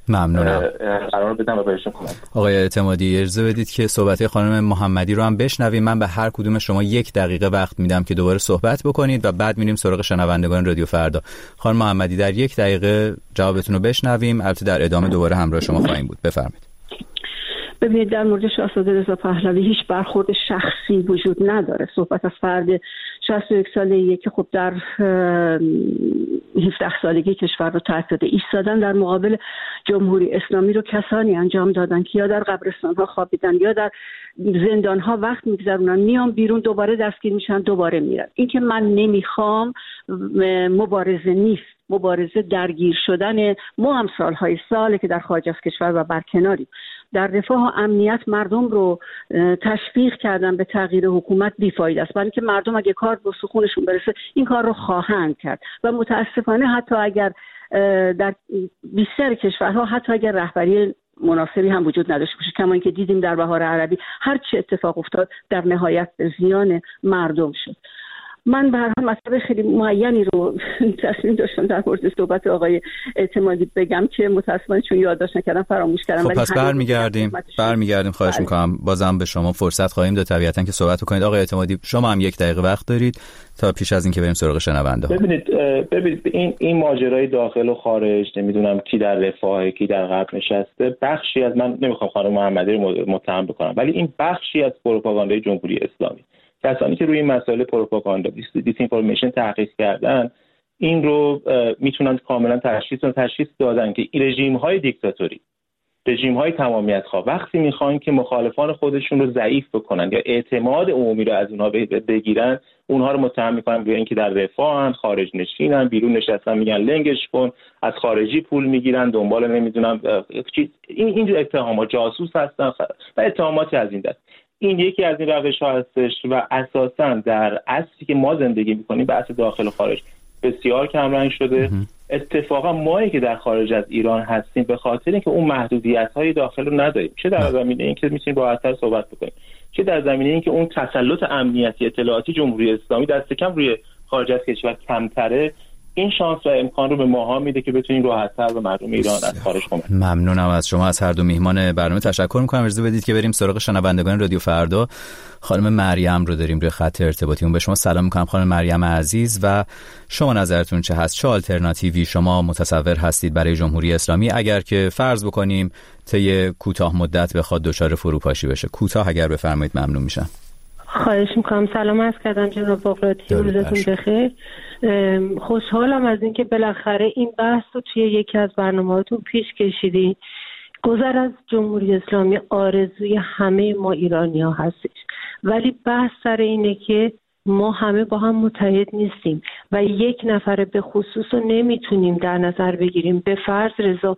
قرار بدن و بهشون کمک. آقای اعتمادی اجازه بدید که صحبت خانم محمدی رو هم بشنویم. من به هر کدوم شما 1 دقیقه وقت میدم که دوباره صحبت بکنید و بعد میریم سراغ شنوندگان رادیو فردا. خانم محمدی در 1 دقیقه جوابتون رو بشنویم، البته در ادامه دوباره همراه شما خواهیم بود. بفرمایید. ببینید، در مورد شاهزاده رضا پهلوی هیچ برخورد شخصی وجود نداره. صحبت از فرد 61 ساله‌ایه که خب در 17 سالگی کشور رو ترک داده. ایستادن در مقابل جمهوری اسلامی رو کسانی انجام دادن که یا در قبرستان‌ها خوابیدن یا در زندان‌ها وقت می‌گذرونن، میان بیرون دوباره دستگیر میشن، دوباره میرن. این که من نمیخوام مبارزه نیست، مبارزه درگیر شدن ما هم ساله که در خارج از کشور و برکناریم. در رفاه و امنیت مردم رو تشویق کردن به تغییر حکومت بیفاید است، برای که مردم اگه کار به سخونشون برسه این کار رو خواهند کرد و متاسفانه حتی اگر در بیشتر کشورها حتی اگر رهبری مناسبی هم وجود نداشته باشه، کما اینکه دیدیم در بهار عربی هر چه اتفاق افتاد در نهایت به زیان مردم شد. من به هر حال مطلب خیلی معینی رو تصمیم داشتم در مورد صحبت آقای اعتمادی بگم که متأسفانه چون یادداشت نکردم فراموش کردم. خب پس برمیگردیم خواهش میکنم بازم به شما فرصت خواهیم داد طبیعتا که صحبت کنید. آقای اعتمادی شما هم 1 دقیقه وقت دارید تا پیش از اینکه بریم سراغ شنونده ها. ببینید این ماجرای داخل و خارج، نمیدونم کی در رفاه کی در غرب نشسته، بخشی از، من نمیخوام خانم محمدی رو متهم بکنم، ولی این بخشی از پروپاگاندای جمهوری اسلامی، کسانی که روی این مسائل پروپاگاندا دیس اینفورمیشن تحقیق کردن این رو میتونن کاملا تشخیص دادن که رژیم‌های دیکتاتوری، رژیم‌های تمامیت‌خواه وقتی میخوان که مخالفان خودشون رو ضعیف بکنن یا اعتماد عمومی رو از اونها بگیرن، اونها رو متهم میکنن به اینکه در رفاهن، خارج نشینن، بیرون نشستن، میگن لنگش کن، از خارجی پول میگیرن، دنبال نمیدونم این اتهامات، جاسوس هستن و اتهاماتی از این دست. این یکی از این روش‌ها هستش و اساساً در عصری که ما زندگی می‌کنیم بحث داخل و خارج بسیار کمرنگ شده. اتفاقا مایی که در خارج از ایران هستیم به خاطر اینکه اون محدودیت‌های داخل رو نداریم، چه در زمینه اینکه میتونیم راحت‌تر صحبت بکنیم، چه در زمینه اینکه اون تسلط امنیتی اطلاعاتی جمهوری اسلامی دست کم روی خارج از کشور کمتره. این شانس و امکان رو به ماها میده که بتونیم راحت‌تر به مردم ایران از خارج کمک. ممنونم از شما، از هر دو میهمان برنامه تشکر می‌کنم. اجازه بدید که بریم سراغ شنوندگان رادیو فردا. خانم مریم رو داریم روی خط ارتباطیمون. به شما سلام می‌کنم خانم مریم عزیز و شما نظرتون چه هست؟ چه آلترناتیوی شما متصور هستید برای جمهوری اسلامی اگر که فرض بکنیم طی کوتاه مدت بخواد دچار فروپاشی بشه؟ کوتاه اگر بفرمایید ممنون میشم. خواهش میکنم. سلام عرض کردم جناب بغراتی، روزتون بخیر. خوشحالم از اینکه بالاخره این بحث رو توی یکی از برنامه‌هاتون پیش کشیدین. گذر از جمهوری اسلامی آرزوی همه ما ایرانی‌ها هستش، ولی بحث سر اینه که ما همه با هم متحد نیستیم و یک نفر به خصوص رو نمیتونیم در نظر بگیریم. به فرض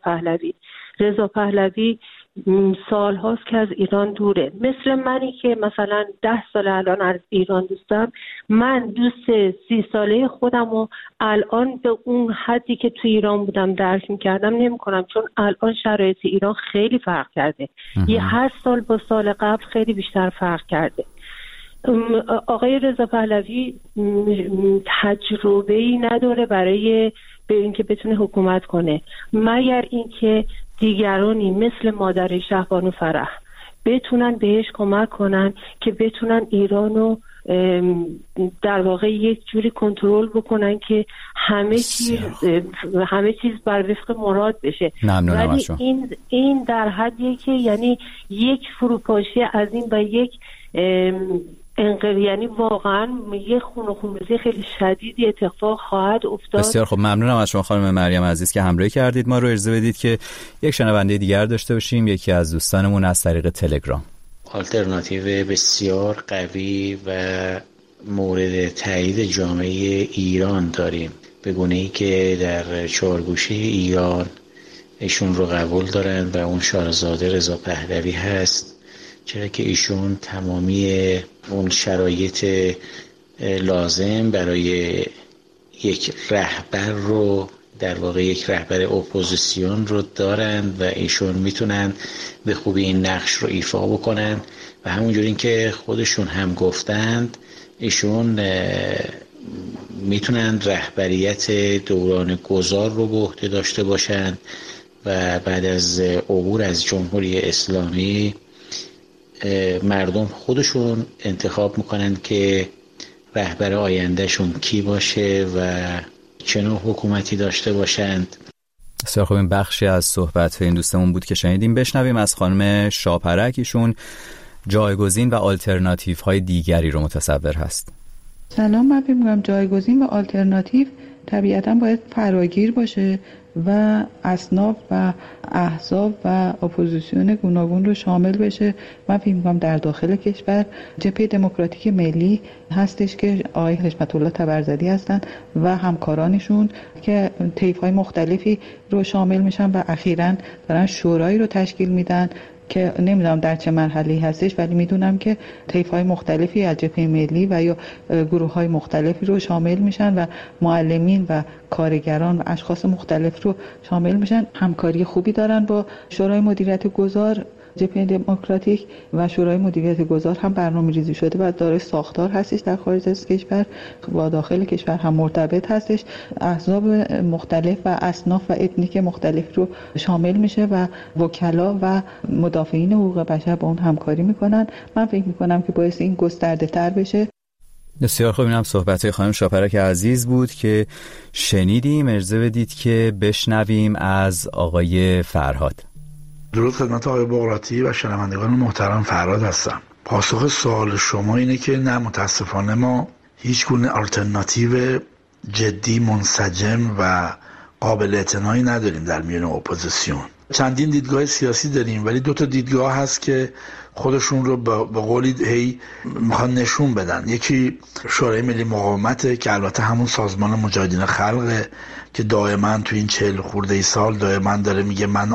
رضا پهلوی سال هاست که از ایران دوره، مثل منی که مثلا 10 سال الان از ایران دوستم. من دوست 30 ساله خودم و الان به اون حدی که تو ایران بودم درک میکردم نمیکنم، چون الان شرایط ایران خیلی فرق کرده. یه 8 سال با سال قبل خیلی بیشتر فرق کرده. آقای رضا پهلوی تجربه‌ای نداره برای به اینکه بتونه حکومت کنه، مگر اینکه دیگرانی مثل مادر شهبانو فرح بتونن بهش کمک کنن که بتونن ایرانو در واقع یک جوری کنترل بکنن که همه چیز بر وفق مراد بشه. ولی این در حدیه که یعنی یک فروپاشی از این و یک یعنی واقعا یه خونریزی خیلی شدیدی اتفاق خواهد افتاد. بسیار خب، ممنونم از شما خانم مریم عزیز که همراهی کردید ما رو. اجازه بدید که یک شنونده دیگر داشته باشیم، یکی از دوستانمون از طریق تلگرام. آلترناتیو بسیار قوی و مورد تایید جامعه ایران داریم، به گونه‌ای که در چهارگوشه ایران ایشون رو قبول دارن و اون شاهزاده رضا پهلوی هست، چرا که ایشون تمامی اون شرایط لازم برای یک رهبر رو، در واقع یک رهبر اپوزیسیون رو دارن و ایشون میتونن به خوبی این نقش رو ایفا بکنن و همونجوری که خودشون هم گفتند ایشون میتونن رهبریت دوران گذار رو به عهده داشته باشن و بعد از عبور از جمهوری اسلامی مردم خودشون انتخاب میکنن که رهبر آیندهشون کی باشه و چه نوع حکومتی داشته باشند. بسیار خوب، این بخشی از صحبت این دوستمون بود که شنیدیم. بشنویم از خانم شاپرک، ایشون جایگزین و آلترناتیو های دیگری رو متصور هست. سلام، من فکر می‌کنم جایگزین و آلترناتیو طبیعتاً باید فراگیر باشه و اصناف و احزاب و اپوزیسیون گوناگون رو شامل بشه. من فکر می‌کنم در داخل کشور جبهه دموکراتیک ملی هستش که آقای حشمت الله طبرزدی هستن و همکارانشون که طیف‌های مختلفی رو شامل میشن و اخیراً دارن شورایی رو تشکیل میدن که نمیدونم در چه مرحله‌ای هستش، ولی میدونم که طیف‌های مختلفی از جبهه ملی و یا گروه‌های مختلفی رو شامل میشن و معلمین و کارگران و اشخاص مختلف رو شامل میشن. همکاری خوبی دارن با شورای مدیریت گذار جبهه دموکراتیک و شورای مدیریت گذار هم برنامه‌ریزی شده و داره ساختار هستش در خارج از کشور و داخل کشور هم مرتبط هستش. احزاب مختلف و اصناف و اتنیک مختلف رو شامل میشه و وکلا و مدافعین حقوق بشر با اون همکاری میکنن. من فکر میکنم که باعث این گسترده تر بشه. بسیار خوب. اینم صحبت خانم شاپرک عزیز بود که شنیدیم. اجازه بدید که بشنویم از آقای فرهاد. درود خدمت آقای بغراتی و شنوندگان محترم. فرهاد هستم. پاسخ سوال شما اینه که نه، متاسفانه ما هیچ گونه آلترناتیو جدی، منسجم و قابل اعتنایی نداریم در میان اپوزیسیون. چندین دیدگاه سیاسی داریم ولی 2 تا دیدگاه هست که خودشون رو به قولی هی میخوان نشون بدن. یکی شورای ملی مقاومته که البته همون سازمان مجاهدین خلقه که دائما تو این 40 خورده سال دائما داره میگه من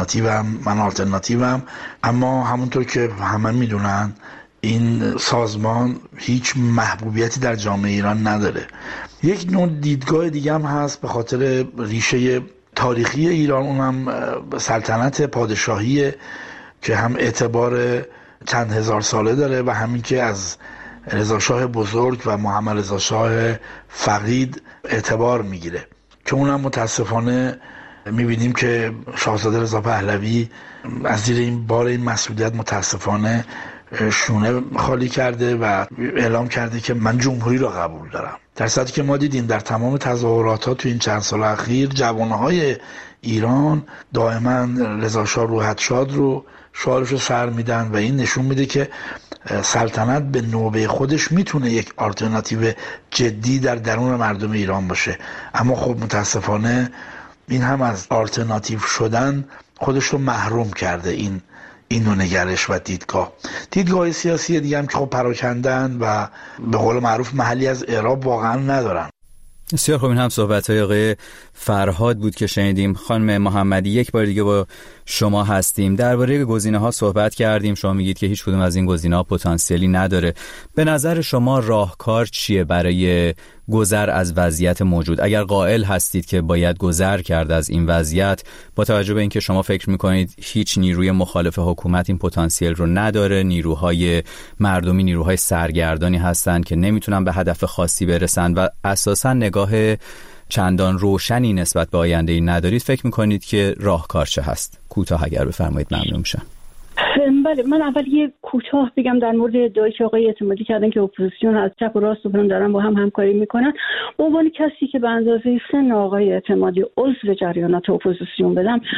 آلترناتیوم، اما همونطور که همه میدونن این سازمان هیچ محبوبیتی در جامعه ایران نداره. یک نوع دیدگاه دیگه هم هست به خاطر ریشه تاریخی ایران، اونم سلطنت پادشاهی که هم اعتبار چند هزار ساله داره و همین که از رضا شاه بزرگ و محمد رضا شاه فقید اعتبار میگیره، که اونم متاسفانه میبینیم که شاهزاده رضا پهلوی از زیر این بار این مسئولیت متاسفانه شونه خالی کرده و اعلام کرده که من جمهوری را قبول دارم، در صورتی که ما دیدیم در تمام تظاهرات ها تو این چند سال اخیر جوانهای ایران دائما رضا شاه روحت شاد رو شعارش رو سر میدن و این نشون میده که سلطنت به نوبه خودش میتونه یک آلترناتیو جدی در درون مردم ایران باشه. اما خب متاسفانه این هم از آلترناتیو شدن خودش رو محروم کرده. این نوع نگرش و دیدگاه سیاسی دیگه هم که خب پراکندن و به قول معروف محلی از اعراب واقعا ندارن. بسیار خوب. این هم صحبت‌های آقای فرهاد بود که شنیدیم. خانم محمدی، یک بار دیگه با شما هستیم. درباره گزینه‌ها صحبت کردیم. شما میگید که هیچ کدوم از این گزینه‌ها پتانسیلی نداره. به نظر شما راهکار چیه برای گذر از وضعیت موجود؟ اگر قائل هستید که باید گذر کرد از این وضعیت، با توجه به اینکه شما فکر میکنید هیچ نیروی مخالف حکومت این پتانسیل رو نداره، نیروهای مردمی نیروهای سرگردانی هستند که نمیتونن به هدف خاصی برسن و اساساً نگاه چندان روشنی نسبت به آینده ای ندارید، فکر میکنید که راهکار چه هست؟ کوتاه اگر بفرمایید ممنون میشم. بله، من اول یه کوتاه بگم در مورد ادعایی که آقای اعتمادی کردن که اپوزیسیون از چپ و راست و دارن با هم همکاری میکنن. به عنوان کسی که به اندازه سن آقای اعتمادی عضو جریانات اپوزیسیون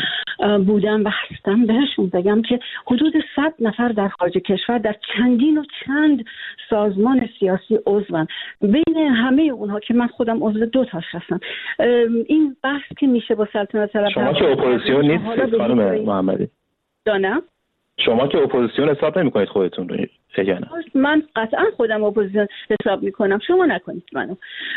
بودم و هستم، بهشون بگم که حدود 100 نفر در خارج کشور در چندین و چند سازمان سیاسی عضوان. بین همه اونها که من خودم عضو 2 تاش هستم، این بحث که میشه با سلطنت طلب شما که اپوزیسیون نیستید خانم محمدی؟ دانم شما که اپوزیسیون حساب نمی‌کنید خودتون رو، نه؟ من قطعا خودم اپوزیسیون حساب میکنم، شما نکنید منو.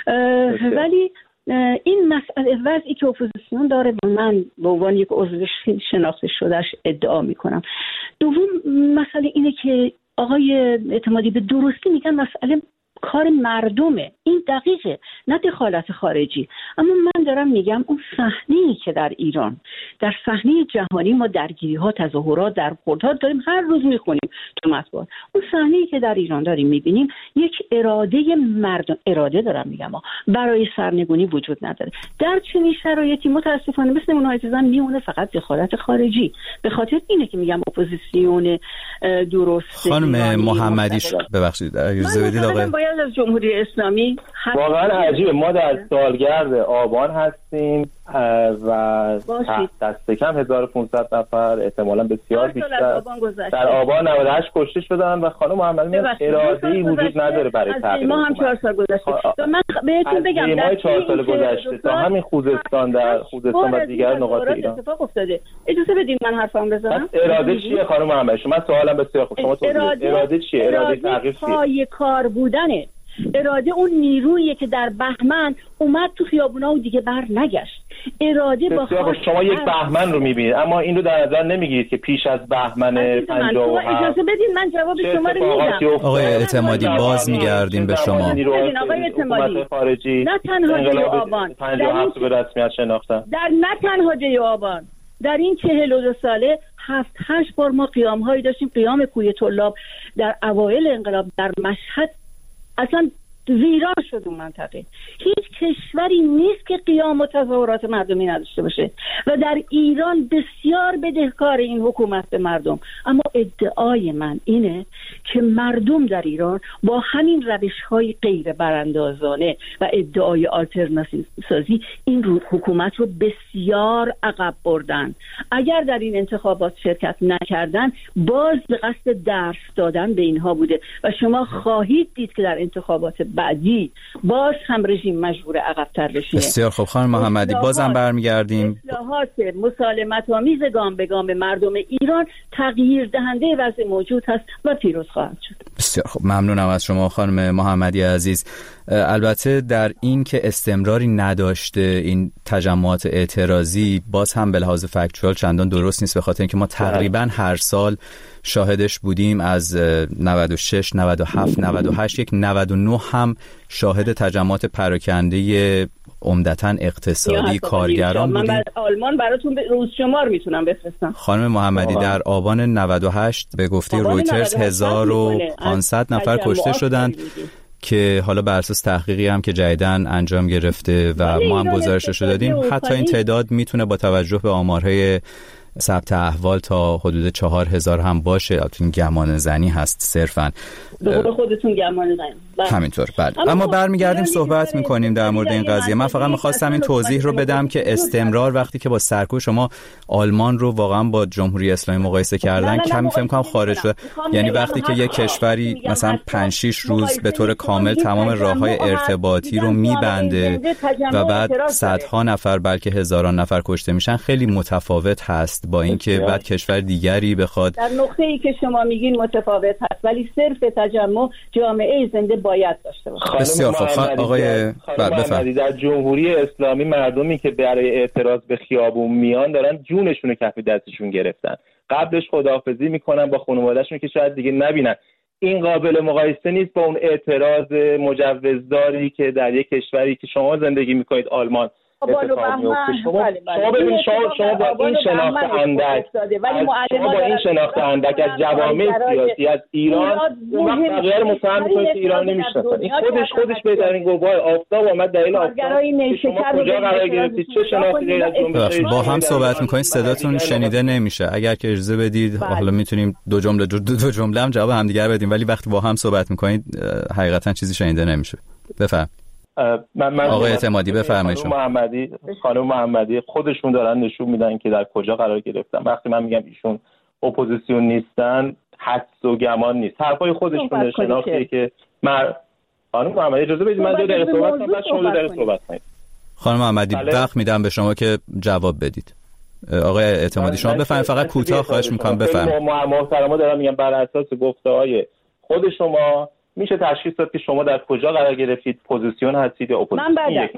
ولی این مسئله وضعی که اپوزیسیون داره من به عنوان یک عضو شناخته شدهش ادعا میکنم. دوم مسئله اینه که آقای اعتمادی به درستی میگن مسئله کار مردمه، این دقیقه، نه دخالت خارجی. اما من دارم میگم اون صحنه‌ای که در ایران، در صحنه جهانی ما درگیری‌ها، تظاهرات، درخوردها داریم، هر روز میخونیم تو مطبوعات. اون صحنه‌ای که در ایران داریم میبینیم یک اراده مردم، اراده دارم میگم برای سرنگونی وجود نداره. در چنین شرایطی متاسفانه مثل اونها چیزا میمونه فقط دخالت خارجی. به خاطر اینه که میگم اپوزیسیون درست. خانم محمدی ببخشید اجازه بدید آقای از جمهوری اسلامی واقعا عجیبه. ما در سالگرد آبان هستیم و دست کم 1500 نفر، احتمالاً بسیار بیشتر در آبان 98 کشته شدن و خانم محمدی اراده‌ای وجود نداره برای تغییر. ما هم 4 سال گذشته. من بهتون بگم در 4 سال گذشته تا همین خوزستان و دیگر نقاط ایران اتفاق افتاده. اجازه بدید من حرفم بزنم. اراده چیه خانم محمدی؟ من سوالم بسیار خوب، شما اراده چیه؟ اراده تغییر چیه؟ پای کار بودنه. اراده اون نیرویی که در بهمن اومد تو خیابونا و دیگه بر نگشت. اراده با شما یک بهمن رو میبینید اما این رو در نظر نمیگیرید که پیش از بهمن 57 اجازه بدید من جواب شما رو میدم. آقای اعتمادی باز میگردیم به شما. آقای اعتمادی خارجی نه تنها دی آبان 57 به رسمیت شناختن، در نه تنها دی آبان در این 42 ساله 7-8 بار ما قیام هایی داشتیم. قیام کوی طلاب در اوایل انقلاب در مشهد اصلا ویران شد اون منطقه. هیچ کشوری نیست که قیام و تظاهرات مردمی نداشته باشه و در ایران بسیار بدهکار این حکومت به مردم. اما ادعای من اینه که مردم در ایران با همین روش‌های غیر براندازانه و ادعای آلترناتیو سازی این حکومت رو بسیار عقب بردن. اگر در این انتخابات شرکت نکردن باز به قصد درس دادن به اینها بوده و شما خواهید دید که در انتخابات بعدی باز هم رژیم مجبور عقب‌تر بشه. بسیار خوب خانم محمدی، بازم برمیگردیم. اصلاحات مسالمت آمیز گام به گام مردم ایران تغییر دهنده وضع موجود هست و پیروز خواهد شد. بسیار خوب، ممنونم از شما خانم محمدی عزیز. البته در این که استمراری نداشته این تجمعات اعتراضی باز هم به لحاظ فکتوال چندان درست نیست، به خاطر اینکه ما تقریبا هر سال شاهدش بودیم. از 96 97 98 یک 99 هم شاهد تجمعات پراکنده عمدتاً اقتصادی کارگران بودیم. من آلمان براتون روز شمار میتونم بفرستم. خانم محمدی در آبان 98 به گفته رویترز 1500 نفر کشته شدند که حالا بر اساس تحقیقی هم که جدیداً انجام گرفته و ما هم گزارشش رو دادیم، حتی این تعداد میتونه با توجه به آمارهای ثبت احوال تا حدود 4000 هم باشه. این گمان زنی هست صرفاً. به خودتون گمان زنی. همینطور. بله. اما برمیگردیم صحبت میکنیم در مورد این قضیه. من فقط میخواستم این توضیح رو بدم که استمرار وقتی که با سرکوب شما آلمان رو واقعا با جمهوری اسلامی مقایسه کردن کمی فکر کنم خارج شده. یعنی وقتی که یک کشوری مثلا 5-6 روز به طور کامل تمام راههای ارتباطی رو میبنده و بعد صدها نفر بلکه هزاران نفر کشته میشن، خیلی متفاوت هست با اینکه بعد کشور دیگری بخواد. در نقطه‌ای که شما میگین متفاوت هست، ولی صرف تجمع جامعه زنده باید داشته باشه. بسیار خوب. آقای بفرمایید. در جمهوری اسلامی مردمی که برای اعتراض به خیابون میان دارن جونشون رو کف دستشون گرفتن، قبلش خداحافظی میکنن با خانواده‌شون که شاید دیگه نبینن. این قابل مقایسه نیست با اون اعتراض مجوزداری که در یک کشوری که شما زندگی میکنید آلمان اتفاق میفته. شما ببینید شما با این شناخت اندک از جوامع سیاسی از ایران وقت بقیه رو متهم میکنید که ایران نمیشناسن. این خودش بهترین گواه آفتاب آمد دلیل آفتاب. شما کجا قرار گرفتید؟ چه شناختی غیر از جنبش؟ با هم صحبت میکنید صداتون شنیده نمیشه. اگر که اجازه بدید حالا میتونیم دو جمله هم جواب همدیگه بدیم، ولی وقتی با هم صحبت میکنید حقیقتا چیزی شنیده نمیشه. بفرمایید. من آقای اعتمادی بفرمایید. خانم محمدی خودشون دارن نشون میدن که در کجا قرار گرفتن. وقتی من میگم ایشون اپوزیسیون نیستن، حدس و گمان نیست، حرفای خودشون شناختیه که خانم محمدی اجازه بدید من 2 دقیقه صحبت کنم، بعد شما 2 دقیقه صحبت کنید. خانم محمدی وقت میدم به شما که جواب بدید. آقای اعتمادی شما بفرمایید، فقط کوتاه خواهش میکنم بفرمایید. محترما دارم میگم بر اساس گفته‌های خود شما میشه تشخیص داد که شما در کجا قرار گرفتید، پوزیسیون هستید یا اپوزیسیون.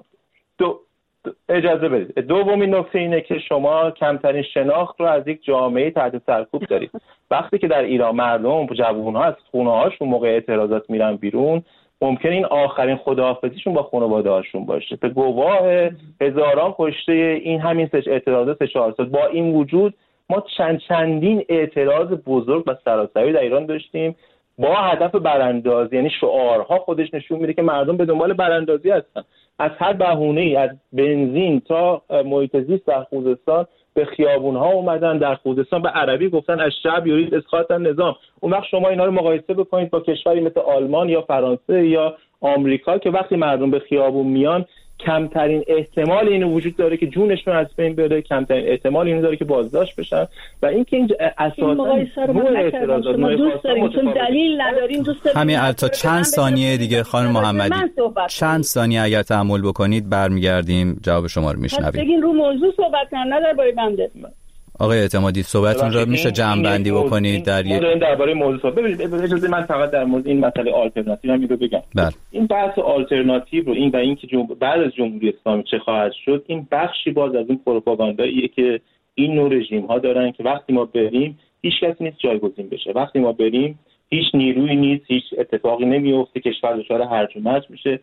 اجازه بدید. دومین نکته اینه که شما کمترین شناخت رو از یک جامعه تحت سرکوب دارید. وقتی که در ایران مردم جوان‌ها از خونه‌هاشون موقع اعتراضات میرن بیرون، ممکنه این آخرین خداحافظیشون با خانواده‌هاشون باشه. به گواه هزاران کشته این همین اعتراضات 4 سال. با این وجود ما چندین اعتراض بزرگ و سراسری در ایران داشتیم با هدف براندازی. یعنی شعارها خودش نشون میده که مردم به دنبال براندازی هستن. از هر بهونه‌ای، از بنزین تا محیط زیست در خوزستان به خیابون‌ها اومدن. در خوزستان به عربی گفتن از شعب یرید اسقاط النظام. اون وقت شما اینا رو مقایسه بکنید با کشوری مثل آلمان یا فرانسه یا آمریکا که وقتی مردم به خیابون میان کمترین احتمال اینو وجود داره که جونشون از بین بره، کمترین احتمال اینو داره که بازداشت بشن و اینکه این اساساً نوع اعتراضات دوست داریم چون دلیل نداریم. دوست داریم همین تا چند ثانیه دیگه خانم محمدی، چند ثانیه اگر تحمل بکنید برمیگردیم جواب شما رو میشنویم. بگین رو موضوع صحبت کنن، نه درباره بنده. آقای اعتمادی صحبتتون رو میشه جمع‌بندی بکنید در یک درباره موضوع. ببینید اجازه من فقط در مورد این مسئله آلترناتیو هم بگم. این بحث آلترناتیو رو این و اینکه بعد از جمهوری اسلامی چه خواهد شد، این بخشی باز از اون پروپاگانداییه که این نوع رژیم ها دارن که وقتی ما بریم هیچ کسی نیست جایگزین بشه، وقتی ما بریم هیچ نیرویی نیست، هیچ اتفاقی نمیفته، کشور دچار هرج و مرج میشه.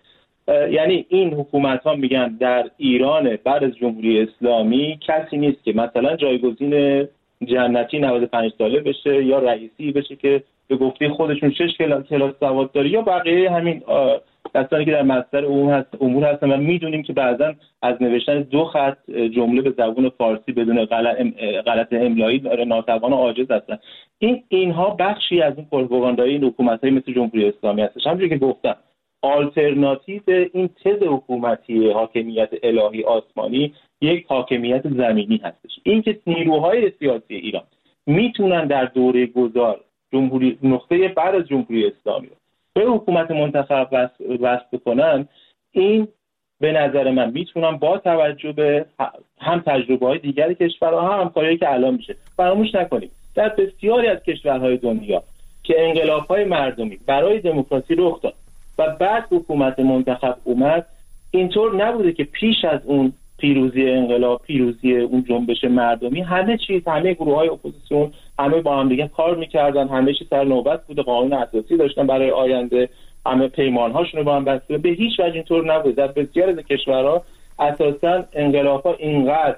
یعنی این حکومت ها میگن در ایران بعد از جمهوری اسلامی کسی نیست که مثلا جایگزین جنتی 95 ساله بشه یا رئیسی بشه که به گفته خودشون 6 کلاس سواد داره یا بقیه همین کسانی که در مصدر امور هستن و میدونیم که بعضا از نوشتن 2 خط جمله به زبان فارسی بدون غلط املایی ناتوان و عاجز هستن. اینها بخشی از این پروپاگاندای این حکومت‌های مثل جمهوری اسلامی هستش. همونجوری که گفتم آلترناتیو این تز حکومتی حاکمیت الهی آسمانی یک حاکمیت زمینی هستش. این که نیروهای سیاسی ایران میتونن در دوره گذار نقطه بعد از جمهوری اسلامی به حکومت منتخب وصل کنن، این به نظر من میتونن با توجه به هم تجربه‌های دیگر کشورها هم همکاریایی که الان میشه. فراموش نکنیم در بسیاری از کشورهای دنیا که انقلاب‌های مردمی برای دموکراسی رخ داد و بعد حکومت منتخب اومد، اینطور نبوده که پیش از اون پیروزی انقلاب، پیروزی اون جنبش مردمی، همه گروه‌های اپوزیسیون همه با هم دیگه کار می‌کردن، همه چیز سر نوبت بوده، قانون اساسی داشتن برای آینده، همه پیمان‌هاشون رو با هم بسته. به هیچ وجه اینطور نبوده. در بسیاری از کشورها اساساً انقلاب‌ها اینقدر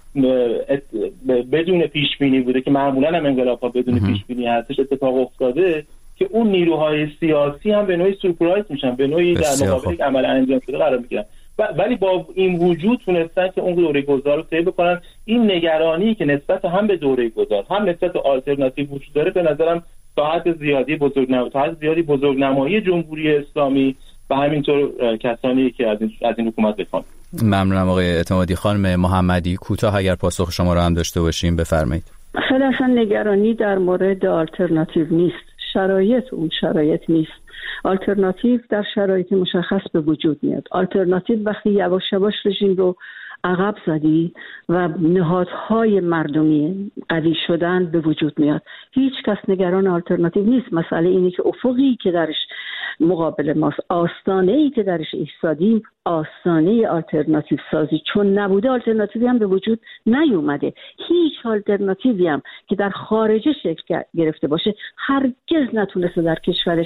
بدون پیش‌بینی بوده که معمولاً هم انقلاب‌ها بدون پیش‌بینی هستش اتفاق افتاده که اون نیروهای سیاسی هم به نوعی سورپرایز میشن، به نوعی در مقابل یک عمل انجام شده قرار میگیرن. ولی با این وجود تونستن که اون دوره گذار رو طی بکنن. این نگرانی که نسبت هم به دوره گذار هم نسبت به آلترناتیو وجود داره به نظرم تا حد زیادی بزرگنمایی جمهوری اسلامی و همینطور کسانی که از این حکومت بخوان. ممنونم آقای اعتمادی. خانم محمدی کوتاه اگر پاسخ شما رو هم داشته باشیم بفرمایید. خیلی اصلا نگرانی در مورد آلترناتیو نیست، اون شرایط نیست. آلترناتیو در شرایط مشخص به وجود میاد. آلترناتیو وقتی یواش یواش رژیم رو عقب زدی و نهادهای مردمی قوی شدن به وجود میاد. هیچ کس نگران آلترناتیو نیست. مسئله اینه که افقی که درش مقابل ماست، آستانه‌ای که درش ایستادیم، آستانه آلترناتیو سازی چون نبوده، آلترناتیوی هم به وجود نیومده. هیچ آلترناتیوی هم که در خارج شکل گرفته باشه هرگز نتونسته در کشورش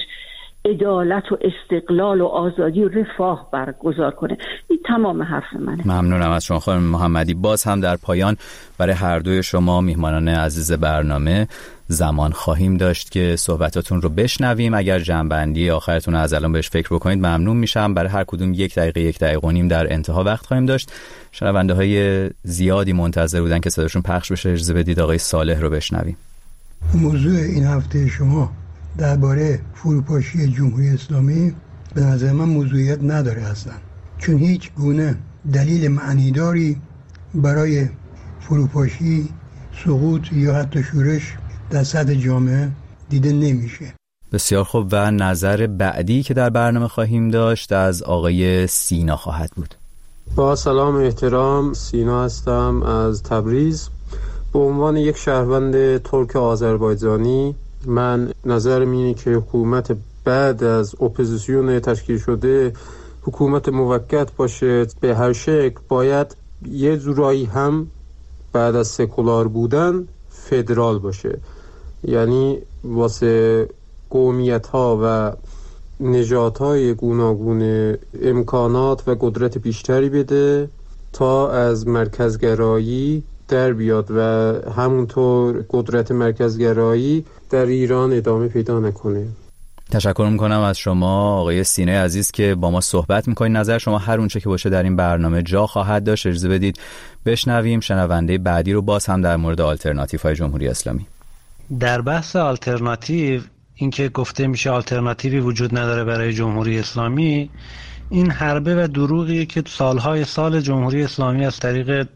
عدالت و استقلال و آزادی و رفاه برگزار کنه. این تمام حرف منه. ممنونم از شما خانم محمدی. باز هم در پایان برای هر دوی شما میهمانان عزیز برنامه زمان خواهیم داشت که صحبتاتون رو بشنویم. اگر جنبندی آخرتون از الان بهش فکر بکنید ممنون میشم. برای هر کدوم 1 دقیقه 1 دقیقه و نیم در انتها وقت خواهیم داشت. شنونده های زیادی منتظر بودن که صداشون پخش بشه. اجازه بدید آقای صالح رو بشنویم. موضوع این هفته شما درباره فروپاشی جمهوری اسلامی به نظر من موضوعیت نداره اصلا، چون هیچ گونه دلیل معنیداری برای فروپاشی، سقوط یا حتی شورش در سطح جامعه دیده نمیشه. بسیار خوب. و نظر بعدی که در برنامه خواهیم داشت از آقای سینا خواهد بود. با سلام و احترام، سینا هستم از تبریز. به عنوان یک شهروند ترک آذربایجانی من نظرم اینه که حکومت بعد از اپوزیسیون تشکیل شده حکومت موقت باشه به هر شکل، باید یه جورایی هم بعد از سکولار بودن فدرال باشه، یعنی واسه قومیت ها و نژادهای های گوناگون امکانات و قدرت بیشتری بده تا از مرکزگرایی در بیاد و همونطور قدرت مرکزگرایی در ایران ادامه پیدا نکنه. تشکر میکنم از شما آقای سینه عزیز که با ما صحبت میکنید. نظر شما هر اونچه که باشه در این برنامه جا خواهد داشت. اجازه بدید بشنویم شنونده بعدی رو باز هم در مورد آلترناتیوهای جمهوری اسلامی. در بحث آلترناتیو، اینکه گفته میشه آلترناتیوی وجود نداره برای جمهوری اسلامی، این حربه و دروغیه که سالهای سال جمهوری اسلامی از طریق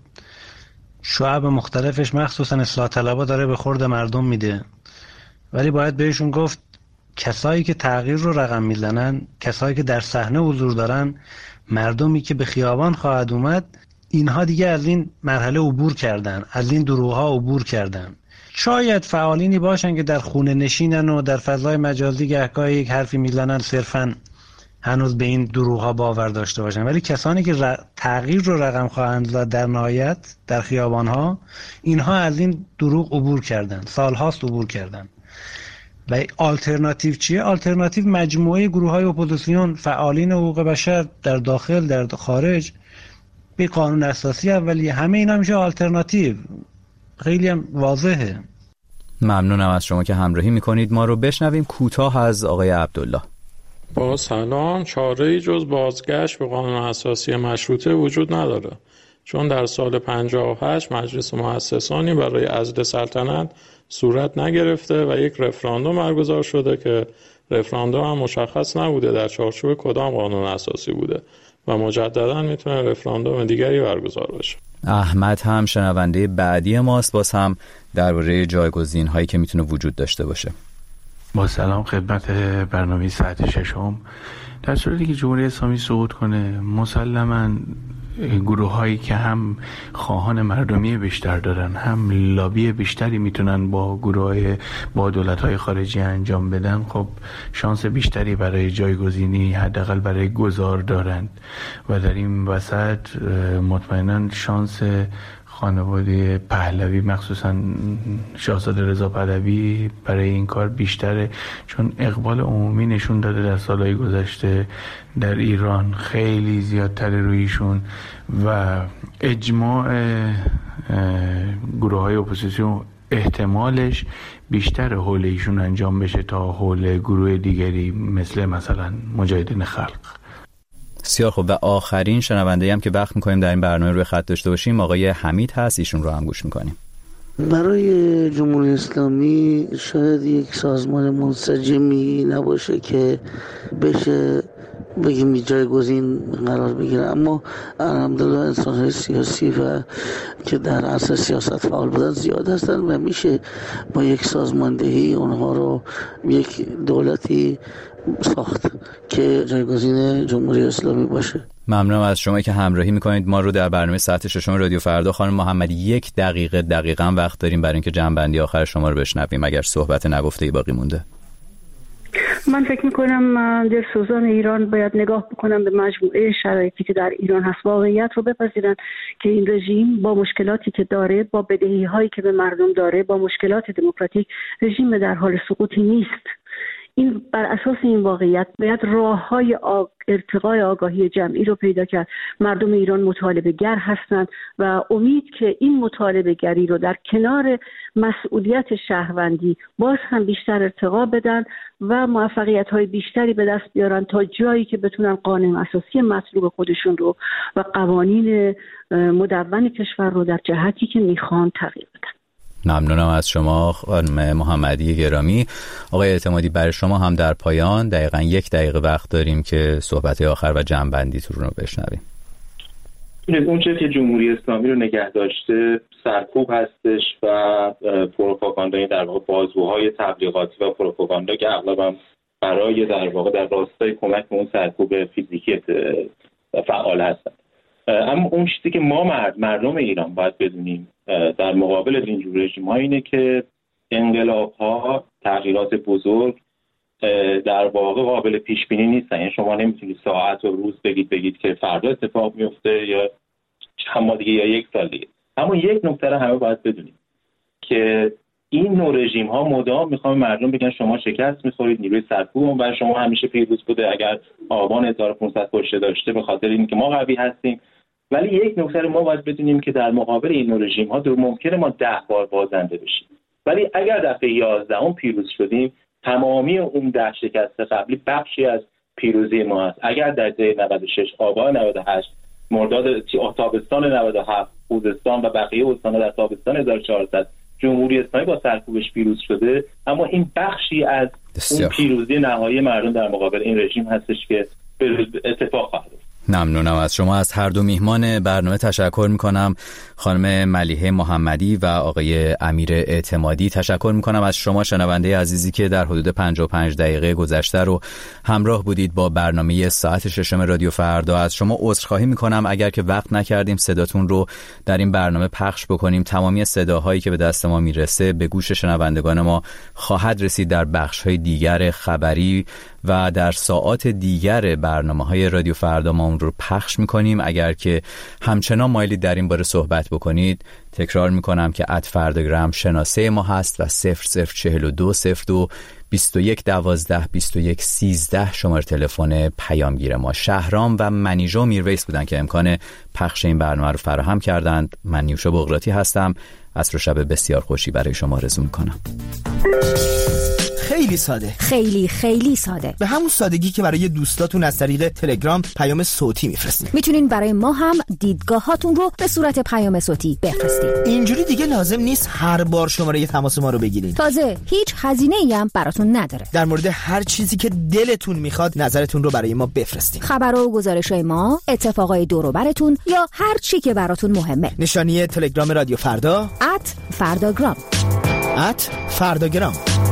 شعب مختلفش مخصوصا اصلاح طلبها داره به خورد مردم میده. ولی باید بهشون گفت کسایی که تغییر رو رقم میزنن، کسایی که در صحنه حضور دارن، مردمی که به خیابان خواهد اومد، اینها دیگه از این مرحله عبور کردن، از این دروغ‌ها عبور کردن. شاید فعالینی باشن که در خونه نشینن و در فضای مجازی گهگاهی یک حرفی میزنن، صرفاً هنوز به این دروغ‌ها باور داشته باشن، ولی کسانی که تغییر رو رقم خواهند زد در نهایت در خیابان‌ها، اینها از این دروغ عبور کردن، سال‌هاست عبور کردن. و آلترناتیو چیه؟ آلترناتیو مجموعه گروه‌های اپوزیسیون، فعالین حقوق بشر در داخل در خارج، به قانون اساسی اولیه، همه اینا میشه آلترناتیو. خیلی هم واضحه. ممنونم از شما که همراهی میکنید. ما رو بشنویم کوتاه از آقای عبدالله. با سلام. چاره‌ای جز بازگشت به قانون اساسی مشروطه وجود نداره، چون در سال 58 مجلس مؤسسانی برای عزل سلطنت صورت نگرفته و یک رفراندوم برگزار شده که رفراندوم هم مشخص نبوده در چارچوب کدام قانون اساسی بوده و مجددا میتونه رفراندوم دیگری برگزار بشه. احمد هم شنونده بعدی ماست، باز هم درباره جایگزین هایی که میتونه وجود داشته باشه. با سلام خدمت برنامه ساعت ششم. در صورتی که جمهوری اسلامی صعود کنه، مسلماً گروه هایی که هم خواهان مردمی بیشتر دارن، هم لابی بیشتری میتونن با دولت های خارجی انجام بدن، خب شانس بیشتری برای جایگزینی حداقل برای گذار دارند و در این وسط مطمئناً شانس خانواده پهلوی، مخصوصا شاهزاده رضا پهلوی، برای این کار بیشتره، چون اقبال عمومی نشون داده در سالهای گذشته در ایران خیلی زیادتر رویشون و اجماع گروه های اپوزیسیون احتمالش بیشتر حول ایشون انجام بشه تا حول گروه دیگری مثلا مجاهدین خلق. بسیار خوب. و آخرین شنونده هم که وقت میکنیم در این برنامه روی خط داشته باشیم آقای حمید هست، ایشون رو هم گوش میکنیم. برای جمهوری اسلامی شاید یک سازمان منسجمی نباشه که بشه بگیم جایگزین قرار بگیره، اما الحمدلله انسان‌های سیاسی و که در عصر سیاست فعال بودن زیاد هستن و میشه با یک سازماندهی اونها رو یک دولتی ساخت که جایگزین جمهوری اسلامی باشه. ممنونم از شما که همراهی میکنید ما رو در برنامه ساعت ششم رادیو فردا. خانم محمدی 1 دقیقه دقیقاً وقت داریم برای اینکه جمع‌بندی آخر شما رو بشنویم اگر صحبت نگفته‌ای باقی مونده. من فکر میکنم دلسوزان ایران باید نگاه بکنم به مجموعه شرایطی که در ایران هست، واقعیت رو بپذیرن که این رژیم با مشکلاتی که داره، با بدهی هایی که به مردم داره، با مشکلات دموکراتیک، رژیم در حال سقوطی نیست. این بر اساس این واقعیت باید راه‌های ارتقای آگاهی جمعی رو پیدا کرد. مردم ایران مطالبه گر هستند و امید که این مطالبه گری رو در کنار مسئولیت شهروندی باز هم بیشتر ارتقا بدن و موفقیت‌های بیشتری به دست بیارن تا جایی که بتونن قانون اساسی مطلوب خودشون رو و قوانین مدون کشور رو در جهتی که میخوان تغییر بدن. ممنونم از شما خانم محمدی گرامی. آقای اعتمادی، برای شما هم در پایان دقیقاً 1 دقیقه وقت داریم که صحبت آخر و جمع‌بندیتون رو بشنویم. اون چیزی که جمهوری اسلامی رو نگه داشته سرکوب هستش و پروپاگاندای در واقع بازوهای تبلیغاتی و پروپاگاندا که اغلب برای در واقع در راستای کمک به اون سرکوب فیزیکی فعال هستن. اما اون چیزی که ما مردم ایران باید بدونیم در مقابل اینجور رژیم‌ها اینه که انقلاب‌ها، تغییرات بزرگ در واقع قابل پیش بینی نیستن. یعنی شما نمیتونید ساعت و روز بگید که فردا اتفاق میفته یا چند ماه دیگه یا 1 سال دیگه. اما یک نکته رو همه باید بدونیم که این نوع رژیم‌ها مدام میخوان مردم بگن شما شکست میخورید، نیروی سرکوب و شما همیشه پیروز بوده. اگر آبان 1500 کشته داشته به خاطر اینکه ما قوی هستیم. ولی یک نکته رو ما باید بدونیم که در مقابل این نوع رژیم‌ها ممکنه ما 10 بار بازنده بشیم، ولی اگر دفعه 11 پیروز شدیم تمامی اون 10 شکست قبلی بخشی از پیروزی ما است. اگر در دهه 96 آبان 98 مرداد تابستان 97 خوزستان و بقیه استان‌ها در تابستان 1400 جمهوری اسلامی با سرکوبش پیروز شده، اما این بخشی از اون پیروزی نهایی مردم در مقابل این رژیم هستش که اتفاق خواهد افتاد. ممنونم از شما. از هر دو میهمان برنامه تشکر میکنم، خانم ملیحه محمدی و آقای امیر اعتمادی. تشکر میکنم از شما شنونده عزیزی که در حدود 55 دقیقه گذشته رو همراه بودید با برنامه ساعت ششم رادیو فردا. از شما عذرخواهی میکنم اگر که وقت نکردیم صداتون رو در این برنامه پخش بکنیم. تمامی صداهایی که به دست ما میرسه به گوش شنوندگان ما خواهد رسید در بخش‌های دیگر خبری و در ساعات دیگر برنامه‌های رادیو فردا ما اون رو پخش می‌کنیم. اگر که همچنان مایلید در این باره صحبت بکنید، تکرار می‌کنم که @فرداگرام شناسه ما هست و 004202 2112 2113 شماره تلفن پیامگیر ما. شهرام و منیژه و میرویس بودن که امکان پخش این برنامه رو فراهم کردند. من نیوشا بغراتی هستم. عصر و شب بسیار خوشی برای شما آرزو میکنم. خیلی ساده، خیلی ساده، به همون سادگی که برای دوستاتون از طریق تلگرام پیام صوتی میفرستید. میتونین برای ما هم دیدگاهاتون رو به صورت پیام صوتی بفرستید. اینجوری دیگه لازم نیست هر بار شماره تماس ما رو بگیرین. تازه هیچ هزینه‌ای هم براتون نداره. در مورد هر چیزی که دلتون میخواد نظرتون رو برای ما بفرستید. خبر و گزارش‌های ما، اتفاقای دور و براتون یا هر چی که براتون مهمه. نشانی تلگرام رادیو فردا @فرداگرام. @فرداگرام.